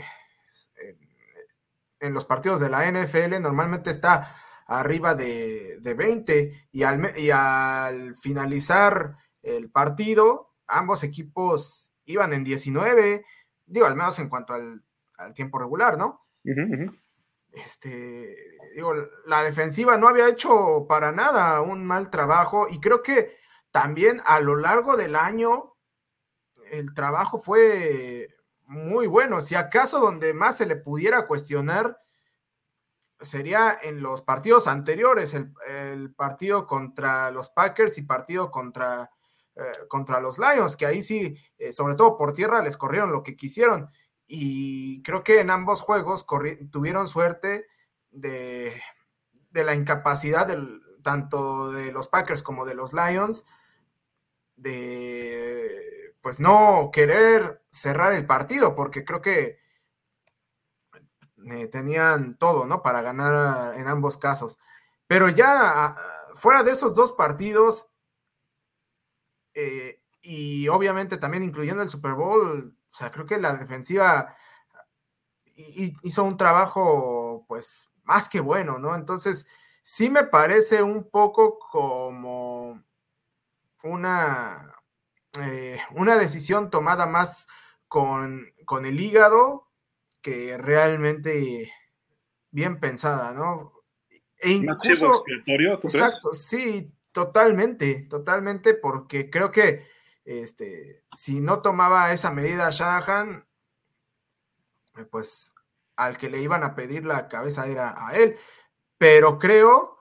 en los partidos de la NFL normalmente está arriba de 20 y al finalizar el partido, ambos equipos iban en 19, digo, al menos en cuanto al tiempo regular, ¿no? Uh -huh, uh -huh. Digo, la defensiva no había hecho para nada un mal trabajo y creo que también a lo largo del año el trabajo fue muy bueno. Si acaso donde más se le pudiera cuestionar sería en los partidos anteriores, el partido contra los Packers y partido contra los Lions, que ahí sí, sobre todo por tierra, les corrieron lo que quisieron. Y creo que en ambos juegos tuvieron suerte de la incapacidad tanto de los Packers como de los Lions de pues no querer cerrar el partido, porque creo que tenían todo, ¿no? Para ganar en ambos casos. Pero ya fuera de esos 2 partidos, y obviamente también incluyendo el Super Bowl, o sea, creo que la defensiva hizo un trabajo pues más que bueno, ¿no? Entonces, sí me parece un poco como una decisión tomada más con el hígado que realmente bien pensada, ¿no? E Más chivo incluso, expiatorio, ¿tú crees? exacto, sí, totalmente, totalmente, porque creo que si no tomaba esa medida Shanahan, pues al que le iban a pedir la cabeza era a él, pero creo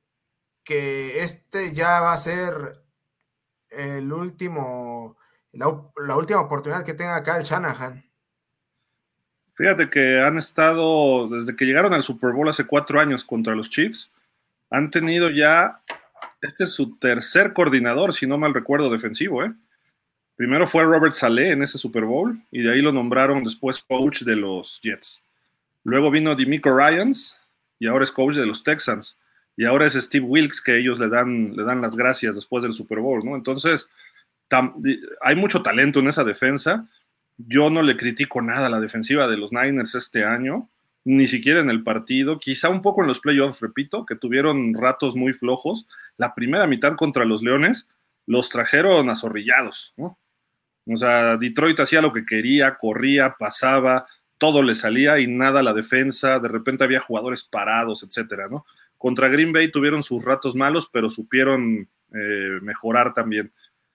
que ya va a ser el último, la última oportunidad que tenga acá el Shanahan. Fíjate que han estado, desde que llegaron al Super Bowl hace 4 años contra los Chiefs, han tenido ya, este es su tercer coordinador, si no mal recuerdo, defensivo, ¿eh? Primero fue Robert Saleh en ese Super Bowl y de ahí lo nombraron después coach de los Jets. Luego vino DeMeco Ryans y ahora es coach de los Texans. Y ahora es Steve Wilkes que ellos le dan las gracias después del Super Bowl, ¿no? Entonces, hay mucho talento en esa defensa. Yo no le critico nada a la defensiva de los Niners este año, ni siquiera en el partido, quizá un poco en los playoffs, repito, que tuvieron ratos muy flojos. La primera mitad contra los Leones los trajeron azorrillados, ¿no? O sea, Detroit hacía lo que quería, corría, pasaba, todo le salía y nada a la defensa, de repente había jugadores parados, etcétera, ¿no? Contra Green Bay tuvieron sus ratos malos, pero supieron mejorar también.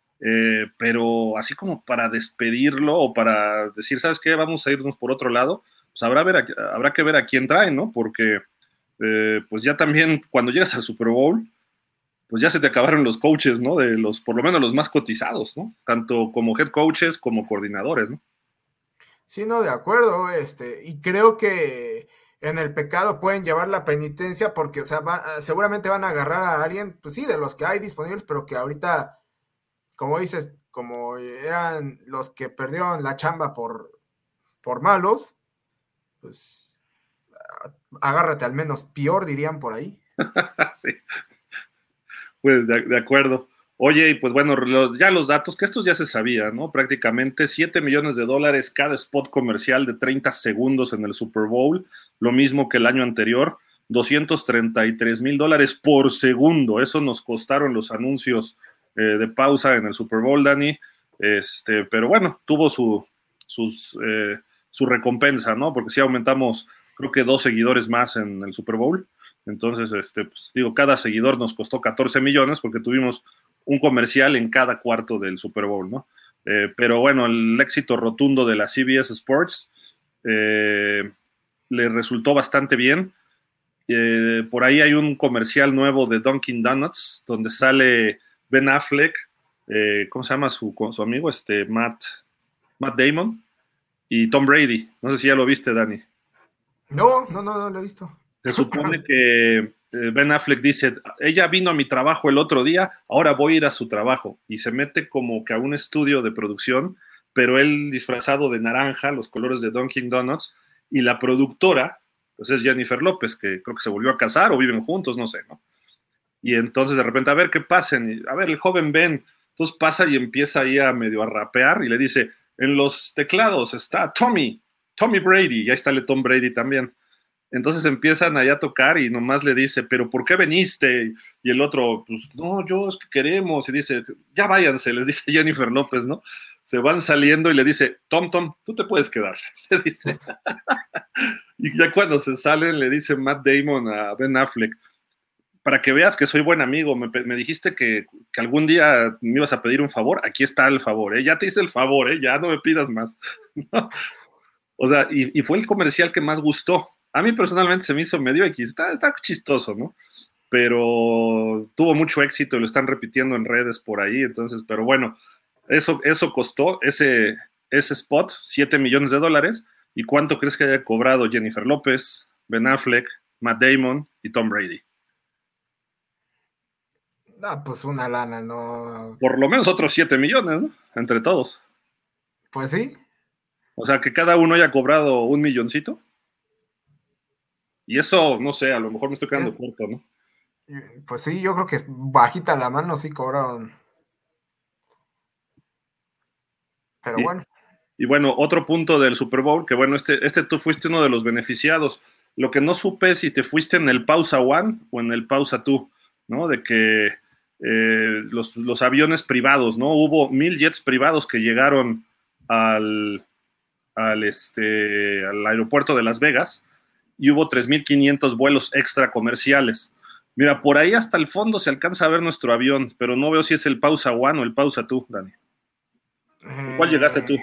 Pero así como para despedirlo o para decir, ¿sabes qué? Vamos a irnos por otro lado, pues habrá que ver a quién trae, ¿no? Porque pues ya también cuando llegas al Super Bowl, pues ya se te acabaron los coaches, ¿no? De los, por lo menos los más cotizados, ¿no? Tanto como head coaches como coordinadores, ¿no? Sí, no, de acuerdo, y creo que en el pecado pueden llevar la penitencia porque, o sea, seguramente van a agarrar a alguien, pues sí, de los que hay disponibles, pero que ahorita, como dices, como eran los que perdieron la chamba por malos, pues agárrate al menos peor, dirían por ahí. Sí, pues de acuerdo. Oye, y pues bueno, ya los datos, que estos ya se sabía, ¿no? Prácticamente $7 millones cada spot comercial de 30 segundos en el Super Bowl, lo mismo que el año anterior, $233,000 por segundo. Eso nos costaron los anuncios de pausa en el Super Bowl, Dani. Pero bueno, tuvo su recompensa, ¿no? Porque sí aumentamos, creo que 2 seguidores más en el Super Bowl. Entonces, pues, digo, cada seguidor nos costó 14 millones porque tuvimos un comercial en cada cuarto del Super Bowl, ¿no? Pero bueno, el éxito rotundo de la CBS Sports le resultó bastante bien. Por ahí hay un comercial nuevo de Dunkin' Donuts donde sale Ben Affleck, ¿cómo se llama su amigo? Matt Damon y Tom Brady. No sé si ya lo viste, Dani. No, no, no, no lo he visto. Se supone que Ben Affleck dice, ella vino a mi trabajo el otro día, ahora voy a ir a su trabajo. Y se mete como que a un estudio de producción, pero él disfrazado de naranja, los colores de Dunkin' Donuts, y la productora, pues es Jennifer López, que creo que se volvió a casar o viven juntos, no sé, ¿no? Y entonces de repente, a ver qué pasen, y, a ver, el joven Ben, entonces pasa y empieza ahí a medio a rapear y le dice, en los teclados está Tommy Brady, y ahí está el Tom Brady también. Entonces empiezan allá a tocar y nomás le dice, pero ¿por qué veniste? Y el otro, pues no, yo es que queremos. Y dice, ya váyanse, les dice Jennifer López, ¿no? Se van saliendo y le dice, Tom, tú te puedes quedar, le dice. Y ya cuando se salen le dice Matt Damon a Ben Affleck, para que veas que soy buen amigo, me dijiste que algún día me ibas a pedir un favor, aquí está el favor, ¿eh? Ya te hice el favor, ¿eh? Ya no me pidas más. ¿No? O sea, y fue el comercial que más gustó. A mí personalmente se me hizo medio X, está chistoso, ¿no? Pero tuvo mucho éxito y lo están repitiendo en redes por ahí, entonces, pero bueno, eso costó, ese spot, $7 millones. ¿Y cuánto crees que haya cobrado Jennifer López, Ben Affleck, Matt Damon y Tom Brady? Ah, pues una lana, no. Por lo menos otros 7 millones, ¿no? Entre todos. Pues sí, O sea, que cada uno haya cobrado un milloncito. Y eso, no sé, a lo mejor me estoy quedando es, corto, ¿no? pues sí, yo creo que bajita la mano sí cobraron. pero Y, bueno. y bueno, otro punto del Super Bowl, que bueno, este tú fuiste uno de los beneficiados. Lo que no supe es si te fuiste en el Pausa One o en el Pausa Two, ¿no? De que los aviones privados, ¿no? Hubo 1,000 jets privados que llegaron al, al aeropuerto de Las Vegas y hubo 3,500 vuelos extra comerciales. Mira, por ahí hasta el fondo se alcanza a ver nuestro avión, pero no veo si es el Pausa One o el Pausa Two, Dani. ¿En cuál llegaste Eh, tú?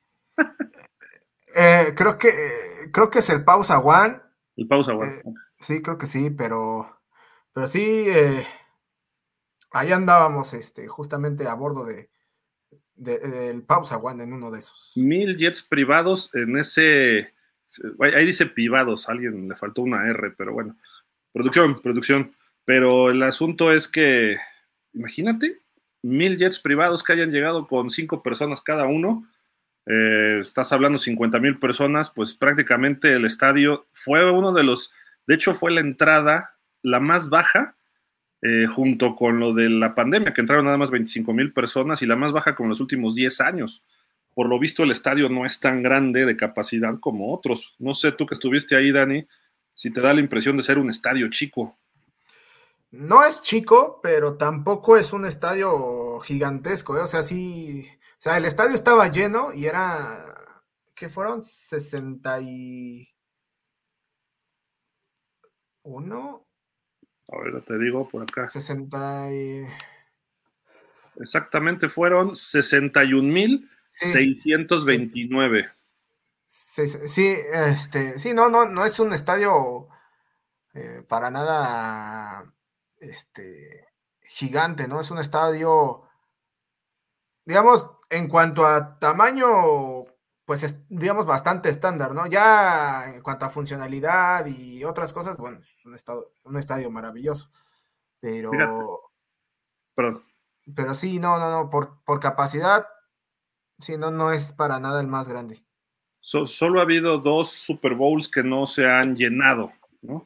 creo que es el Pausa One. El Pausa One. eh, sí, creo que sí, pero sí, ahí andábamos, justamente a bordo del Pausa One en uno de esos. 1,000 jets privados en ese. Ahí dice privados, a alguien le faltó una R, pero bueno. Producción. Pero el asunto es que, imagínate, 1,000 jets privados que hayan llegado con 5 personas cada uno. Estás hablando 50,000 personas, pues prácticamente el estadio fue uno de los. De hecho, fue la entrada la más baja junto con lo de la pandemia, que entraron nada más 25,000 personas y la más baja como en los últimos 10 años. Por lo visto, el estadio no es tan grande de capacidad como otros. No sé, tú que estuviste ahí, Dani, si te da la impresión de ser un estadio chico. No es chico, pero tampoco es un estadio gigantesco, ¿eh? O sea, sí, o sea, el estadio estaba lleno y ¿qué fueron? 61, A ver, te digo por acá. 60 Exactamente fueron sí, sí, 61,629. sí, sí, sí, no es un estadio para nada, gigante, ¿no? Es un estadio, digamos, en cuanto a tamaño, pues es, digamos, bastante estándar, ¿no? Ya en cuanto a funcionalidad y otras cosas, bueno, es un estadio maravilloso, Fíjate, pero, perdón. pero sí, no, por capacidad, sí, no es para nada el más grande. Solo ha habido 2 Super Bowls que no se han llenado, ¿no?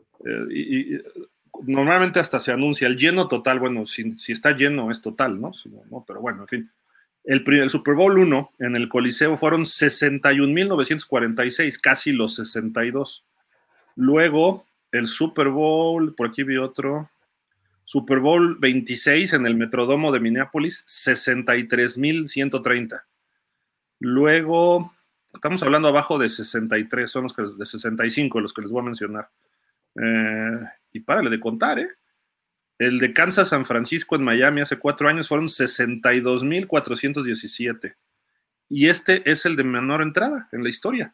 Normalmente hasta se anuncia el lleno total, bueno, si está lleno es total, ¿no? Si no, pero bueno, en fin. El Super Bowl 1 en el Coliseo fueron 61,946, casi los 62. Luego, el Super Bowl, por aquí vi otro, Super Bowl 26 en el Metrodomo de Minneapolis, 63,130. Luego, estamos hablando abajo de 63, son los que, de 65 los que les voy a mencionar. Eh, y párale de contar, ¿eh? El de Kansas San Francisco en Miami hace 4 años fueron 62,417. Y este es el de menor entrada en la historia,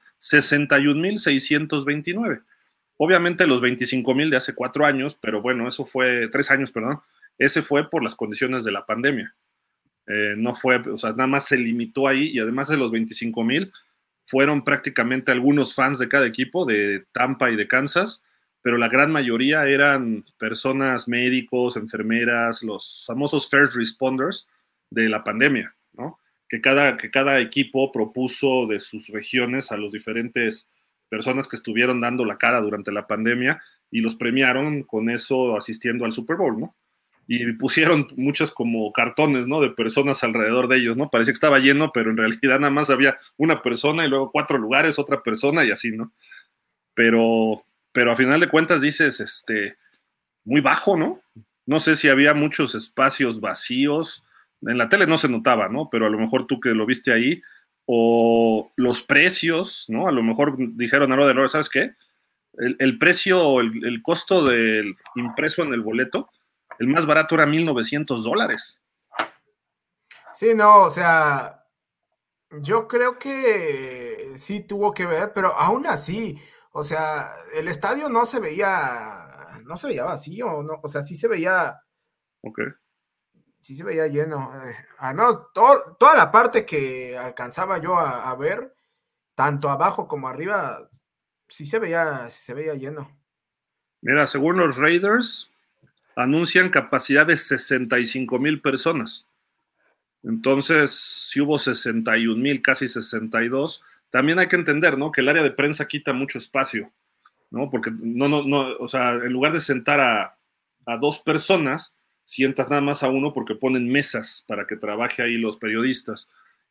61,629. Obviamente los 25,000 de hace 4 años, pero bueno, eso fue 3 años, perdón. Ese fue por las condiciones de la pandemia. No fue, o sea, nada más se limitó ahí y además de los 25,000, fueron prácticamente algunos fans de cada equipo, de Tampa y de Kansas, pero la gran mayoría eran personas, médicos, enfermeras, los famosos first responders de la pandemia, ¿no? Que cada equipo propuso de sus regiones a los diferentes personas que estuvieron dando la cara durante la pandemia y los premiaron con eso asistiendo al Super Bowl, ¿no? Y pusieron muchos como cartones, ¿no? De personas alrededor de ellos, ¿no? Parecía que estaba lleno, pero en realidad nada más había una persona y luego 4 lugares, otra persona y así, ¿no? Pero, pero a final de cuentas dices, muy bajo, ¿no? No sé si había muchos espacios vacíos. En la tele no se notaba, ¿no? Pero a lo mejor tú que lo viste ahí, o los precios, ¿no? A lo mejor dijeron a lo de la hora, ¿sabes qué? El precio, el costo del impreso en el boleto, el más barato era $1,900. Sí, no, o sea, yo creo que sí tuvo que ver, pero aún así, o sea, el estadio no se veía vacío, no, o sea, Ok. sí se veía lleno. Al menos toda la parte que alcanzaba yo a ver, tanto abajo como arriba, sí se veía lleno. Mira, según los Raiders, anuncian capacidad de 65,000 personas. Entonces, si hubo 61,000, casi 62, también hay que entender, ¿no? Que el área de prensa quita mucho espacio, ¿no? Porque no, o sea, en lugar de sentar a 2 personas, sientas nada más a uno porque ponen mesas para que trabaje ahí los periodistas.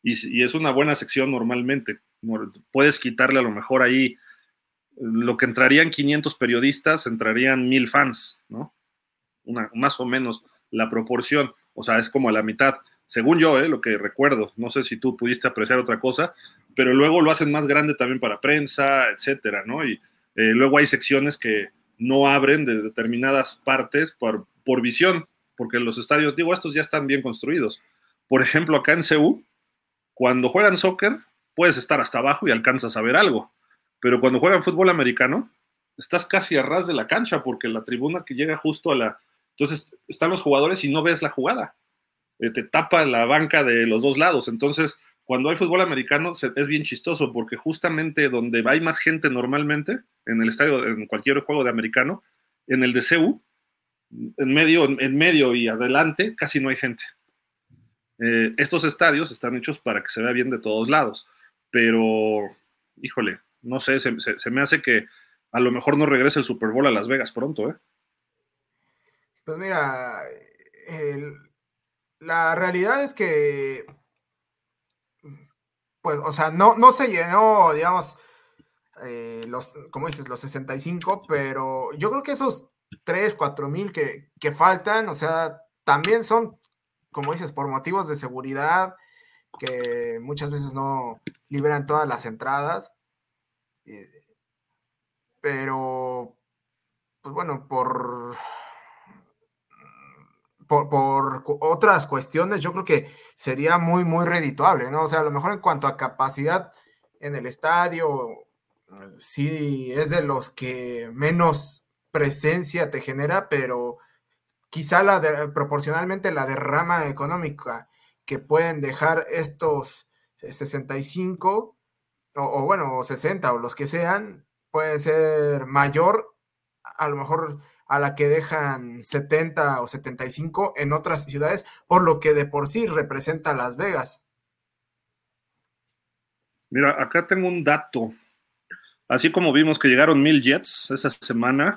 y es una buena sección normalmente. Puedes quitarle a lo mejor ahí lo que entrarían 500 periodistas, entrarían 1000 fans, ¿no? Más o menos la proporción, o sea, es como a la mitad, según yo, lo que recuerdo, no sé si tú pudiste apreciar otra cosa, pero luego lo hacen más grande también para prensa, etcétera, ¿no? Y luego hay secciones que no abren de determinadas partes por visión, porque los estadios, digo, estos ya están bien construidos. Por ejemplo, acá en CU, cuando juegan soccer, puedes estar hasta abajo y alcanzas a ver algo, pero cuando juegan fútbol americano, estás casi a ras de la cancha, porque la tribuna que llega justo a la... Entonces están los jugadores y no ves la jugada, te tapa la banca de los dos lados. Entonces, cuando hay fútbol americano es bien chistoso, porque justamente donde hay más gente normalmente, en el estadio, en cualquier juego de americano, en el de CU, en medio y adelante, casi no hay gente. Estos estadios están hechos para que se vea bien de todos lados, pero, híjole, no sé, se me hace que a lo mejor no regrese el Super Bowl a Las Vegas pronto, ¿eh? Pues mira, la realidad es que, pues, o sea, no se llenó, digamos, como dices, los 65, pero yo creo que esos 3, 4 mil que faltan, o sea, también son, como dices, por motivos de seguridad, que muchas veces no liberan todas las entradas, pero, pues bueno, por otras cuestiones, yo creo que sería muy, muy redituable, ¿no? O sea, a lo mejor en cuanto a capacidad en el estadio, sí es de los que menos presencia te genera, pero quizá proporcionalmente la derrama económica que pueden dejar estos 65 o bueno, o 60 o los que sean, puede ser mayor a lo mejor a la que dejan 70 o 75 en otras ciudades, por lo que de por sí representa Las Vegas. Mira, acá tengo un dato. Así como vimos que llegaron 1000 jets esa semana,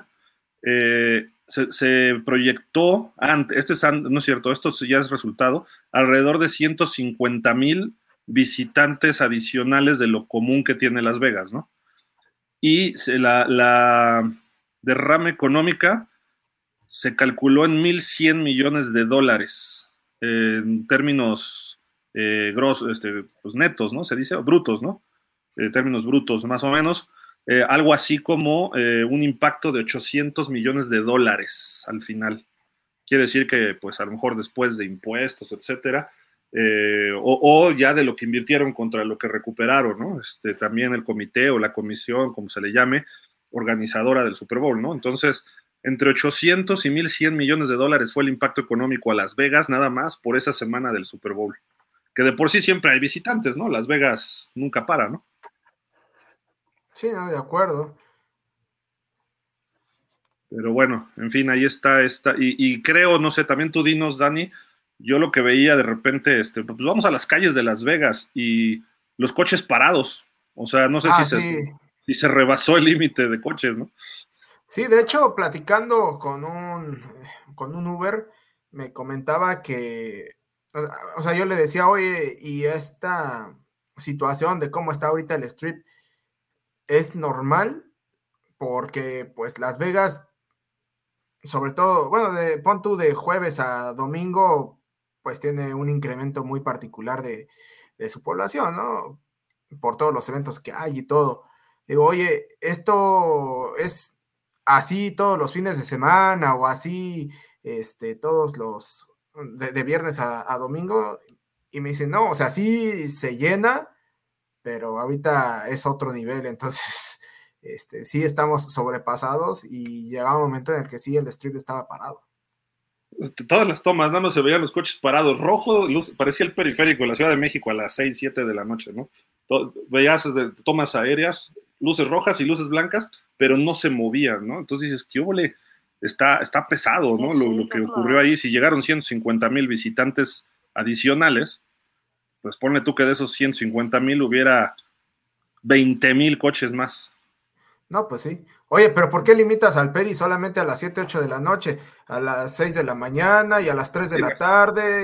se proyectó, no es cierto, esto ya es resultado, alrededor de 150,000 visitantes adicionales de lo común que tiene Las Vegas, ¿no? Y la derrama económica se calculó en 1,100 millones de dólares, en términos pues netos, ¿no? Se dice, brutos, ¿no? Términos brutos, más o menos. Algo así como un impacto de 800 millones de dólares al final. Quiere decir que, pues, a lo mejor después de impuestos, etcétera, o ya de lo que invirtieron contra lo que recuperaron, ¿no? También el comité o la comisión, como se le llame, organizadora del Super Bowl, ¿no? Entonces, entre 800 y 1,100 millones de dólares fue el impacto económico a Las Vegas, nada más por esa semana del Super Bowl. Que de por sí siempre hay visitantes, ¿no? Las Vegas nunca para, ¿no? Sí, no, de acuerdo. Pero bueno, en fin, ahí está, y creo, no sé, también tú dinos, Dani, yo lo que veía de repente, pues vamos a las calles de Las Vegas y los coches parados, o sea, no sé Ah, sí. si se rebasó el límite de coches, ¿no? Sí, de hecho, platicando con un Uber, me comentaba que, o sea, yo le decía, oye, y esta situación de cómo está ahorita el strip es normal, porque pues Las Vegas, sobre todo, bueno, pon tú de jueves a domingo, pues tiene un incremento muy particular de su población, ¿no? Por todos los eventos que hay y todo. Digo, oye, esto es así todos los fines de semana o así, todos de viernes a domingo. Y me dicen, no, o sea, sí se llena, pero ahorita es otro nivel, entonces sí estamos sobrepasados y llegaba un momento en el que sí el strip estaba parado. Todas las tomas, nada más se veían los coches parados, rojo, luz, parecía el periférico de la Ciudad de México a las 6, 7 de la noche, ¿no? Veías tomas aéreas, luces rojas y luces blancas, pero no se movían, ¿no? Entonces dices, ¿qué óvole? Está pesado, ¿no? Lo que ocurrió ahí, si llegaron 150,000 visitantes adicionales, pues ponle tú que de esos 150,000 hubiera 20,000 coches más. No, pues sí. Oye, pero ¿por qué limitas al Peri solamente a las 7, 8 de la noche? A las 6 de la mañana y a las 3 de la tarde.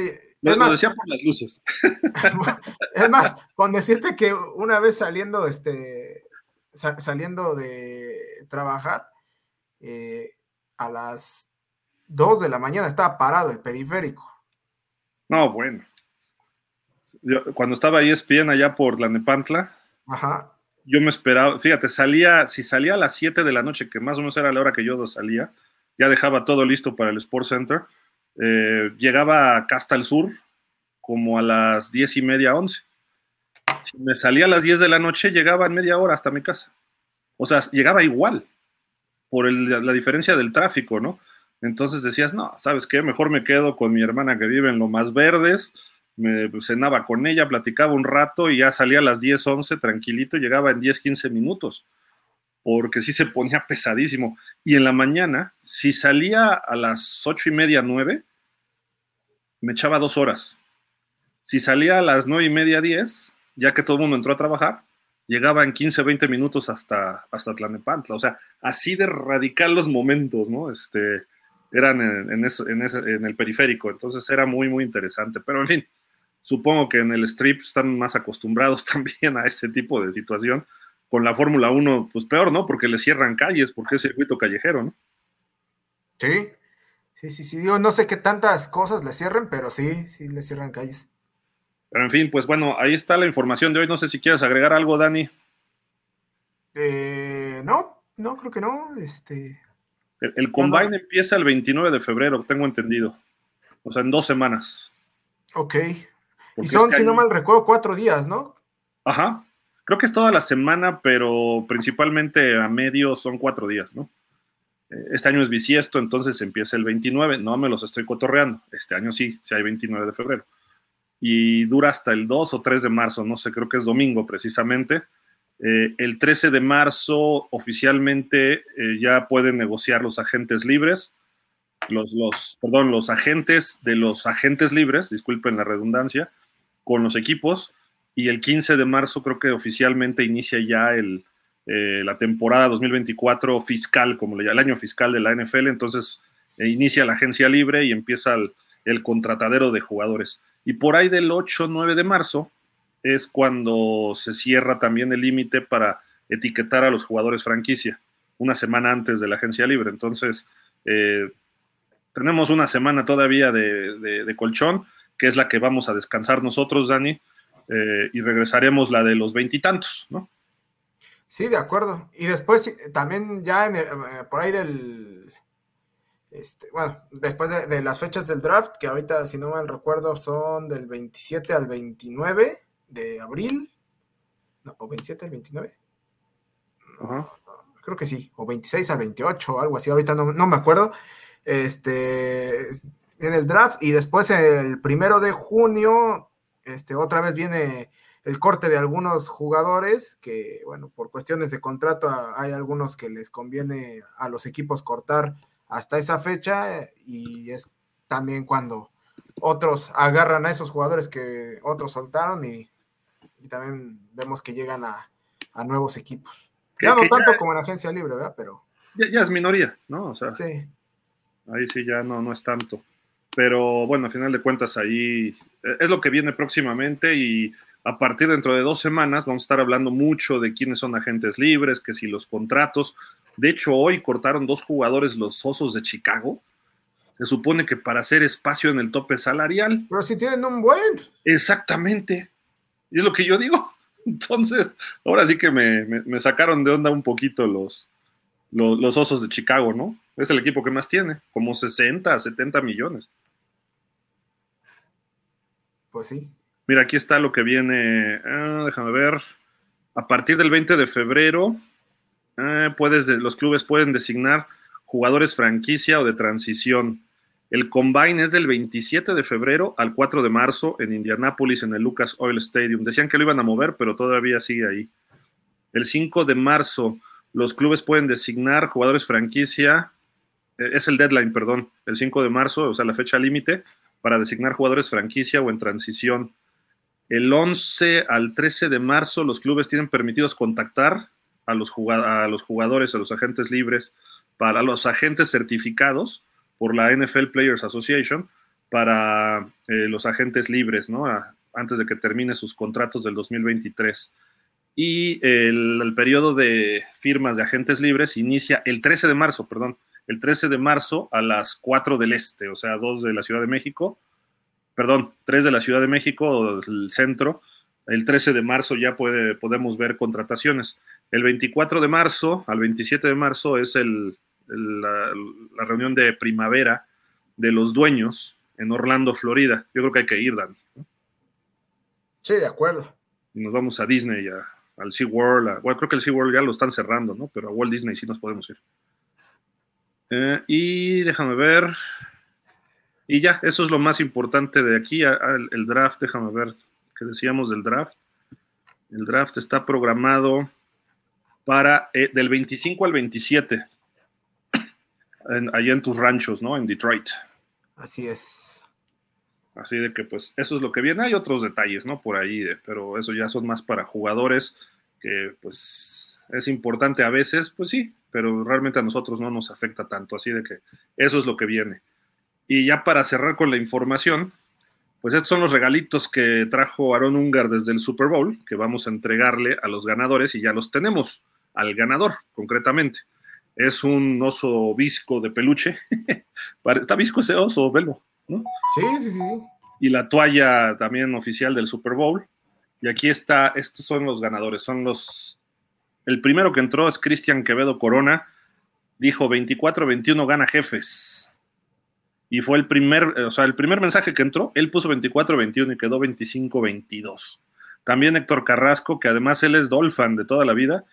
Es Lo más, decía por las luces. es más, con decirte que una vez saliendo, saliendo de trabajar, eh, a las 2 de la mañana estaba parado el periférico. No, bueno. Cuando estaba ESPN allá por la Nepantla, Ajá. yo me esperaba, fíjate, si salía a las 7 de la noche, que más o menos era la hora que yo salía, ya dejaba todo listo para el Sports Center, llegaba acá hasta el sur como a las 10:30, 11. Si me salía a las 10 de la noche, llegaba en media hora hasta mi casa. O sea, llegaba igual, por la diferencia del tráfico, ¿no? Entonces decías, no, ¿sabes qué? Mejor me quedo con mi hermana que vive en Lomas Verdes, me cenaba con ella, platicaba un rato y ya salía a las 10, 11, tranquilito, llegaba en 10, 15 minutos, porque sí se ponía pesadísimo. Y en la mañana, si salía a las 8:30, 9, me echaba 2 horas. Si salía a las 9:30, 10, ya que todo el mundo entró a trabajar, llegaba en 15, 20 minutos hasta Tlalnepantla. O sea, así de radical los momentos, ¿no? Eran en el periférico. Entonces era muy, muy interesante. Pero en fin, supongo que en el Strip están más acostumbrados también a este tipo de situación. Con la Fórmula 1, pues peor, ¿no? Porque le cierran calles, porque es circuito callejero, ¿no? Sí, sí. Yo no sé qué tantas cosas le cierren, pero sí le cierran calles. Pero en fin, pues bueno, ahí está la información de hoy. No sé si quieres agregar algo, Dani. No, creo que no. El No, no. Combine empieza el 29 de febrero, tengo entendido. O sea, en 2 semanas. Ok. Y Porque son, este si no año, mal recuerdo, 4 días, ¿no? ajá, creo que es toda la semana, pero principalmente a medio son 4 días, ¿no? Este año es bisiesto, entonces empieza el 29. No me los estoy cotorreando. Este año sí hay 29 de febrero. Y dura hasta el 2 o 3 de marzo, no sé, creo que es domingo precisamente. El 13 de marzo oficialmente ya pueden negociar los agentes libres, los agentes de los agentes libres, disculpen la redundancia, con los equipos, y el 15 de marzo creo que oficialmente inicia ya la temporada 2024 fiscal, como el año fiscal de la NFL. Entonces inicia la agencia libre y empieza el contratadero de jugadores. Y por ahí del 8-9 de marzo es cuando se cierra también el límite para etiquetar a los jugadores franquicia, una semana antes de la agencia libre. Entonces, tenemos una semana todavía de colchón, que es la que vamos a descansar nosotros, Dani, y regresaremos la de los veintitantos, ¿no? Sí, de acuerdo. Y después también ya por ahí bueno, después de las fechas del draft, que ahorita, si no mal recuerdo, son del 27 al 29 de abril. No, o 27 al 29. Ajá. Creo que sí, o 26 al 28, o algo así, ahorita no me acuerdo. En el draft, y después el 1 de junio, otra vez viene el corte de algunos jugadores que, bueno, por cuestiones de contrato hay algunos que les conviene a los equipos cortar hasta esa fecha, y es también cuando otros agarran a esos jugadores que otros soltaron, y también vemos que llegan a nuevos equipos. Ya no Que tanto como en agencia libre, ¿verdad? Pero ya es minoría, ¿no? O sea, sí. ahí sí ya no es tanto. Pero bueno, a final de cuentas ahí es lo que viene próximamente, y a partir dentro de 2 semanas vamos a estar hablando mucho de quiénes son agentes libres, que si los contratos. De hecho, hoy cortaron 2 jugadores los Osos de Chicago. Se supone que para hacer espacio en el tope salarial. Pero si tienen un buen. Exactamente. Y es lo que yo digo. Entonces, ahora sí que me sacaron de onda un poquito los Osos de Chicago, ¿no? Es el equipo que más tiene, como 60, 70 millones. Pues sí. Mira, aquí está lo que viene. Déjame ver. A partir del 20 de febrero, los clubes pueden designar jugadores franquicia o de transición. El Combine es del 27 de febrero al 4 de marzo en Indianápolis, en el Lucas Oil Stadium. Decían que lo iban a mover, pero todavía sigue ahí. El 5 de marzo, los clubes pueden designar jugadores franquicia. Es el deadline, perdón. El 5 de marzo, o sea, la fecha límite para designar jugadores franquicia o en transición. El 11 al 13 de marzo, los clubes tienen permitidos contactar a los jugadores, a los agentes libres, para los agentes certificados por la NFL Players Association, para los agentes libres, ¿no? Antes de que termine sus contratos del 2023. Y el periodo de firmas de agentes libres inicia el 13 de marzo, el 13 de marzo a las 4 del este, o sea, 2 de la Ciudad de México, 3 de la Ciudad de México, el centro. El 13 de marzo ya podemos ver contrataciones. El 24 de marzo al 27 de marzo es la reunión de primavera de los dueños en Orlando, Florida. Yo creo que hay que ir, Dani, ¿no? Sí, de acuerdo. Nos vamos a Disney, al SeaWorld. Bueno, creo que el SeaWorld ya lo están cerrando, ¿no? Pero a Walt Disney sí nos podemos ir. Y déjame ver. Y ya, eso es lo más importante de aquí. El draft, déjame ver qué decíamos del draft. El draft está programado para del 25 al 27, allá en tus ranchos, ¿no? En Detroit. Así es. Así de que, pues, eso es lo que viene. Hay otros detalles, ¿no? Por ahí, pero eso ya son más para jugadores, que, pues, es importante a veces, pues sí, pero realmente a nosotros no nos afecta tanto. Así de que eso es lo que viene. Y ya para cerrar con la información, pues estos son los regalitos que trajo Aaron Ungar desde el Super Bowl, que vamos a entregarle a los ganadores, y ya los tenemos, al ganador, concretamente. Es un oso visco de peluche. Está visco ese oso, velo, ¿no? Sí. Y la toalla también oficial del Super Bowl. Y aquí está, estos son los ganadores, el primero que entró es Cristian Quevedo Corona, dijo 24-21 gana Jefes. Y fue el primer mensaje que entró, él puso 24-21 y quedó 25-22. También Héctor Carrasco, que además él es Dolphin de toda la vida,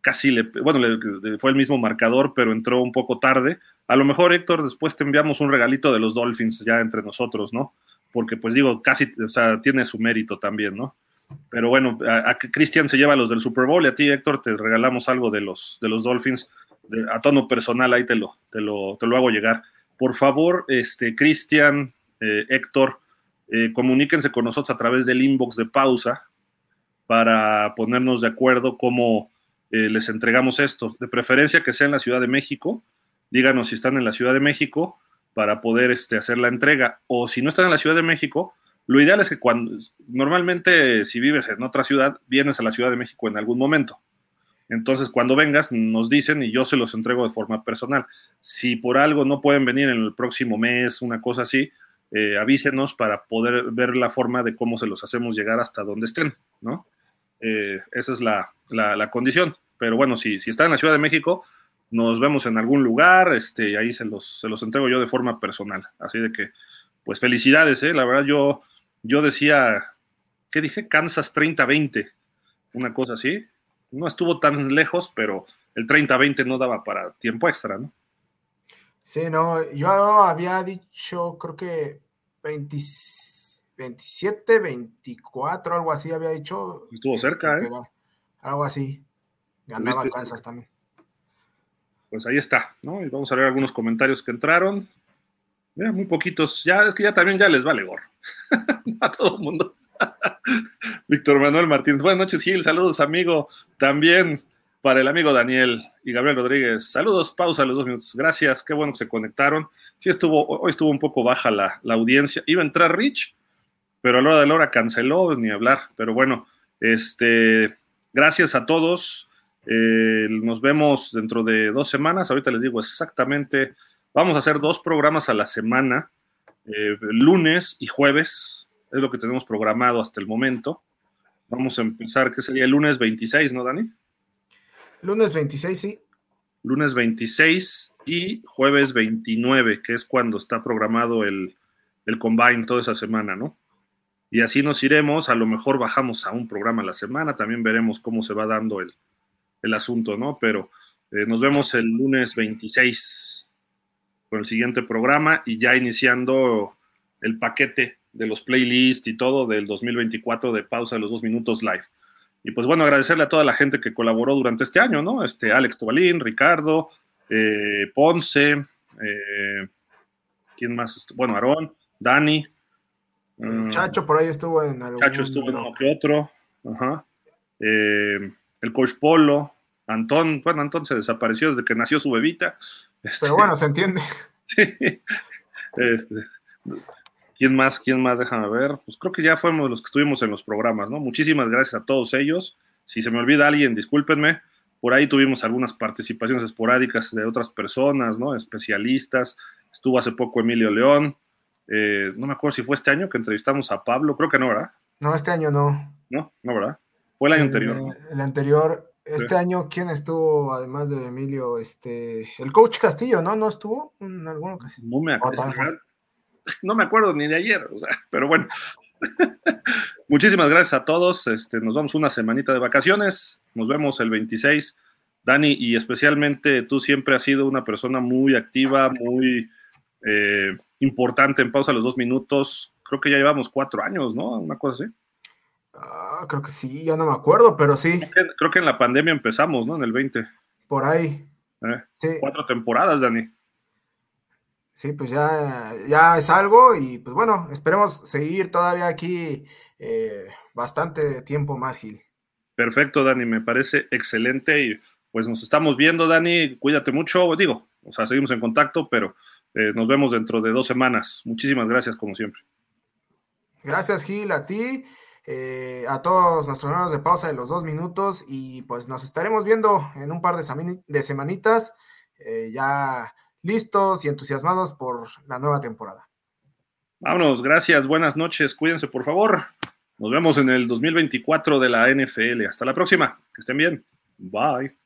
fue el mismo marcador, pero entró un poco tarde. A lo mejor, Héctor, después te enviamos un regalito de los Dolphins ya entre nosotros, ¿no? Porque, pues digo, casi, o sea, tiene su mérito también, ¿no? Pero bueno, a Cristian se lleva los del Super Bowl y a ti, Héctor, te regalamos algo de los Dolphins, a tono personal, ahí te lo hago llegar. Por favor, Cristian, Héctor, comuníquense con nosotros a través del inbox de Pausa para ponernos de acuerdo cómo les entregamos esto. De preferencia que sea en la Ciudad de México. Díganos si están en la Ciudad de México para poder hacer la entrega. O si no están en la Ciudad de México, lo ideal es que normalmente si vives en otra ciudad, vienes a la Ciudad de México en algún momento. Entonces, cuando vengas, nos dicen y yo se los entrego de forma personal. Si por algo no pueden venir en el próximo mes, una cosa así, avísenos para poder ver la forma de cómo se los hacemos llegar hasta donde estén, ¿no? Esa es la condición. Pero bueno, si están en la Ciudad de México, nos vemos en algún lugar, ahí se los entrego yo de forma personal. Así de que, pues felicidades, la verdad yo decía, ¿qué dije? Kansas 30-20, una cosa así. No estuvo tan lejos, pero el 30-20 no daba para tiempo extra, ¿no? Sí, no, yo había dicho, creo que 27, 24, algo así había dicho. Estuvo cerca, algo así. Ganaba Kansas también. Pues ahí está, ¿no? Y vamos a ver algunos comentarios que entraron. Mira, muy poquitos. Ya, es que ya también ya les vale gorro. A todo el mundo. Víctor Manuel Martínez. Buenas noches, Gil. Saludos, amigo. También para el amigo Daniel y Gabriel Rodríguez. Saludos, pausa a los 2 minutos. Gracias, qué bueno que se conectaron. Sí, hoy estuvo un poco baja la audiencia. Iba a entrar Rich, pero a la hora canceló, ni hablar. Pero bueno, gracias a todos. Nos vemos dentro de 2 semanas. Ahorita les digo exactamente. Vamos a hacer 2 programas a la semana, lunes y jueves. Es lo que tenemos programado hasta el momento. Vamos a empezar, ¿qué sería? El lunes 26, ¿no, Dani? Lunes 26, sí. Lunes 26 y jueves 29, que es cuando está programado el Combine toda esa semana, ¿no? Y así nos iremos, a lo mejor bajamos a un programa a la semana, también veremos cómo se va dando el asunto, ¿no? Pero nos vemos el lunes 26 con el siguiente programa y ya iniciando el paquete de los playlists y todo del 2024 de Pausa de los 2 minutos live. Y pues bueno, agradecerle a toda la gente que colaboró durante este año, ¿no? Alex Tobalín, Ricardo, Ponce, ¿quién más? Bueno, Aarón, Dani. Chacho por ahí estuvo en algún... Chacho estuvo en uno que otro. Ajá. El coach Polo, Antón se desapareció desde que nació su bebita. Pero bueno, se entiende. Sí. ¿Quién más? ¿Quién más? Déjame ver. Pues creo que ya fuimos los que estuvimos en los programas, ¿no? Muchísimas gracias a todos ellos. Si se me olvida alguien, discúlpenme. Por ahí tuvimos algunas participaciones esporádicas de otras personas, ¿no? Especialistas. Estuvo hace poco Emilio León. No me acuerdo si fue este año que entrevistamos a Pablo. Creo que no, ¿verdad? No, este año no. No, no, ¿verdad? Fue el año anterior, ¿no? El anterior, Sí. este año, ¿quién estuvo además de Emilio? El coach Castillo, ¿no? ¿No estuvo en alguna ocasión? No me, O también fue. no me acuerdo ni de ayer, o sea, pero bueno. Muchísimas gracias a todos. Nos vamos una semanita de vacaciones. Nos vemos el 26. Dani, y especialmente tú siempre has sido una persona muy activa, muy importante en Pausa los 2 minutos. Creo que ya llevamos 4 años, ¿no? Una cosa así. Creo que sí, ya no me acuerdo, pero sí, Creo que en la pandemia empezamos, ¿no? En el 20. por ahí. Sí, 4 temporadas, Dani. sí, pues ya es algo y pues bueno, esperemos seguir todavía aquí bastante tiempo más, Gil. Perfecto, Dani, me parece excelente y pues nos estamos viendo, Dani, cuídate mucho, digo, o sea, seguimos en contacto, pero nos vemos dentro de 2 semanas. Muchísimas gracias, como siempre. Gracias, Gil, a ti, a todos nuestros hermanos de pausa de los 2 minutos y pues nos estaremos viendo en un par de semanitas, ya listos y entusiasmados por la nueva temporada. Vámonos, gracias, buenas noches, cuídense por favor. Nos vemos en el 2024 de la NFL. Hasta la próxima, que estén bien. Bye.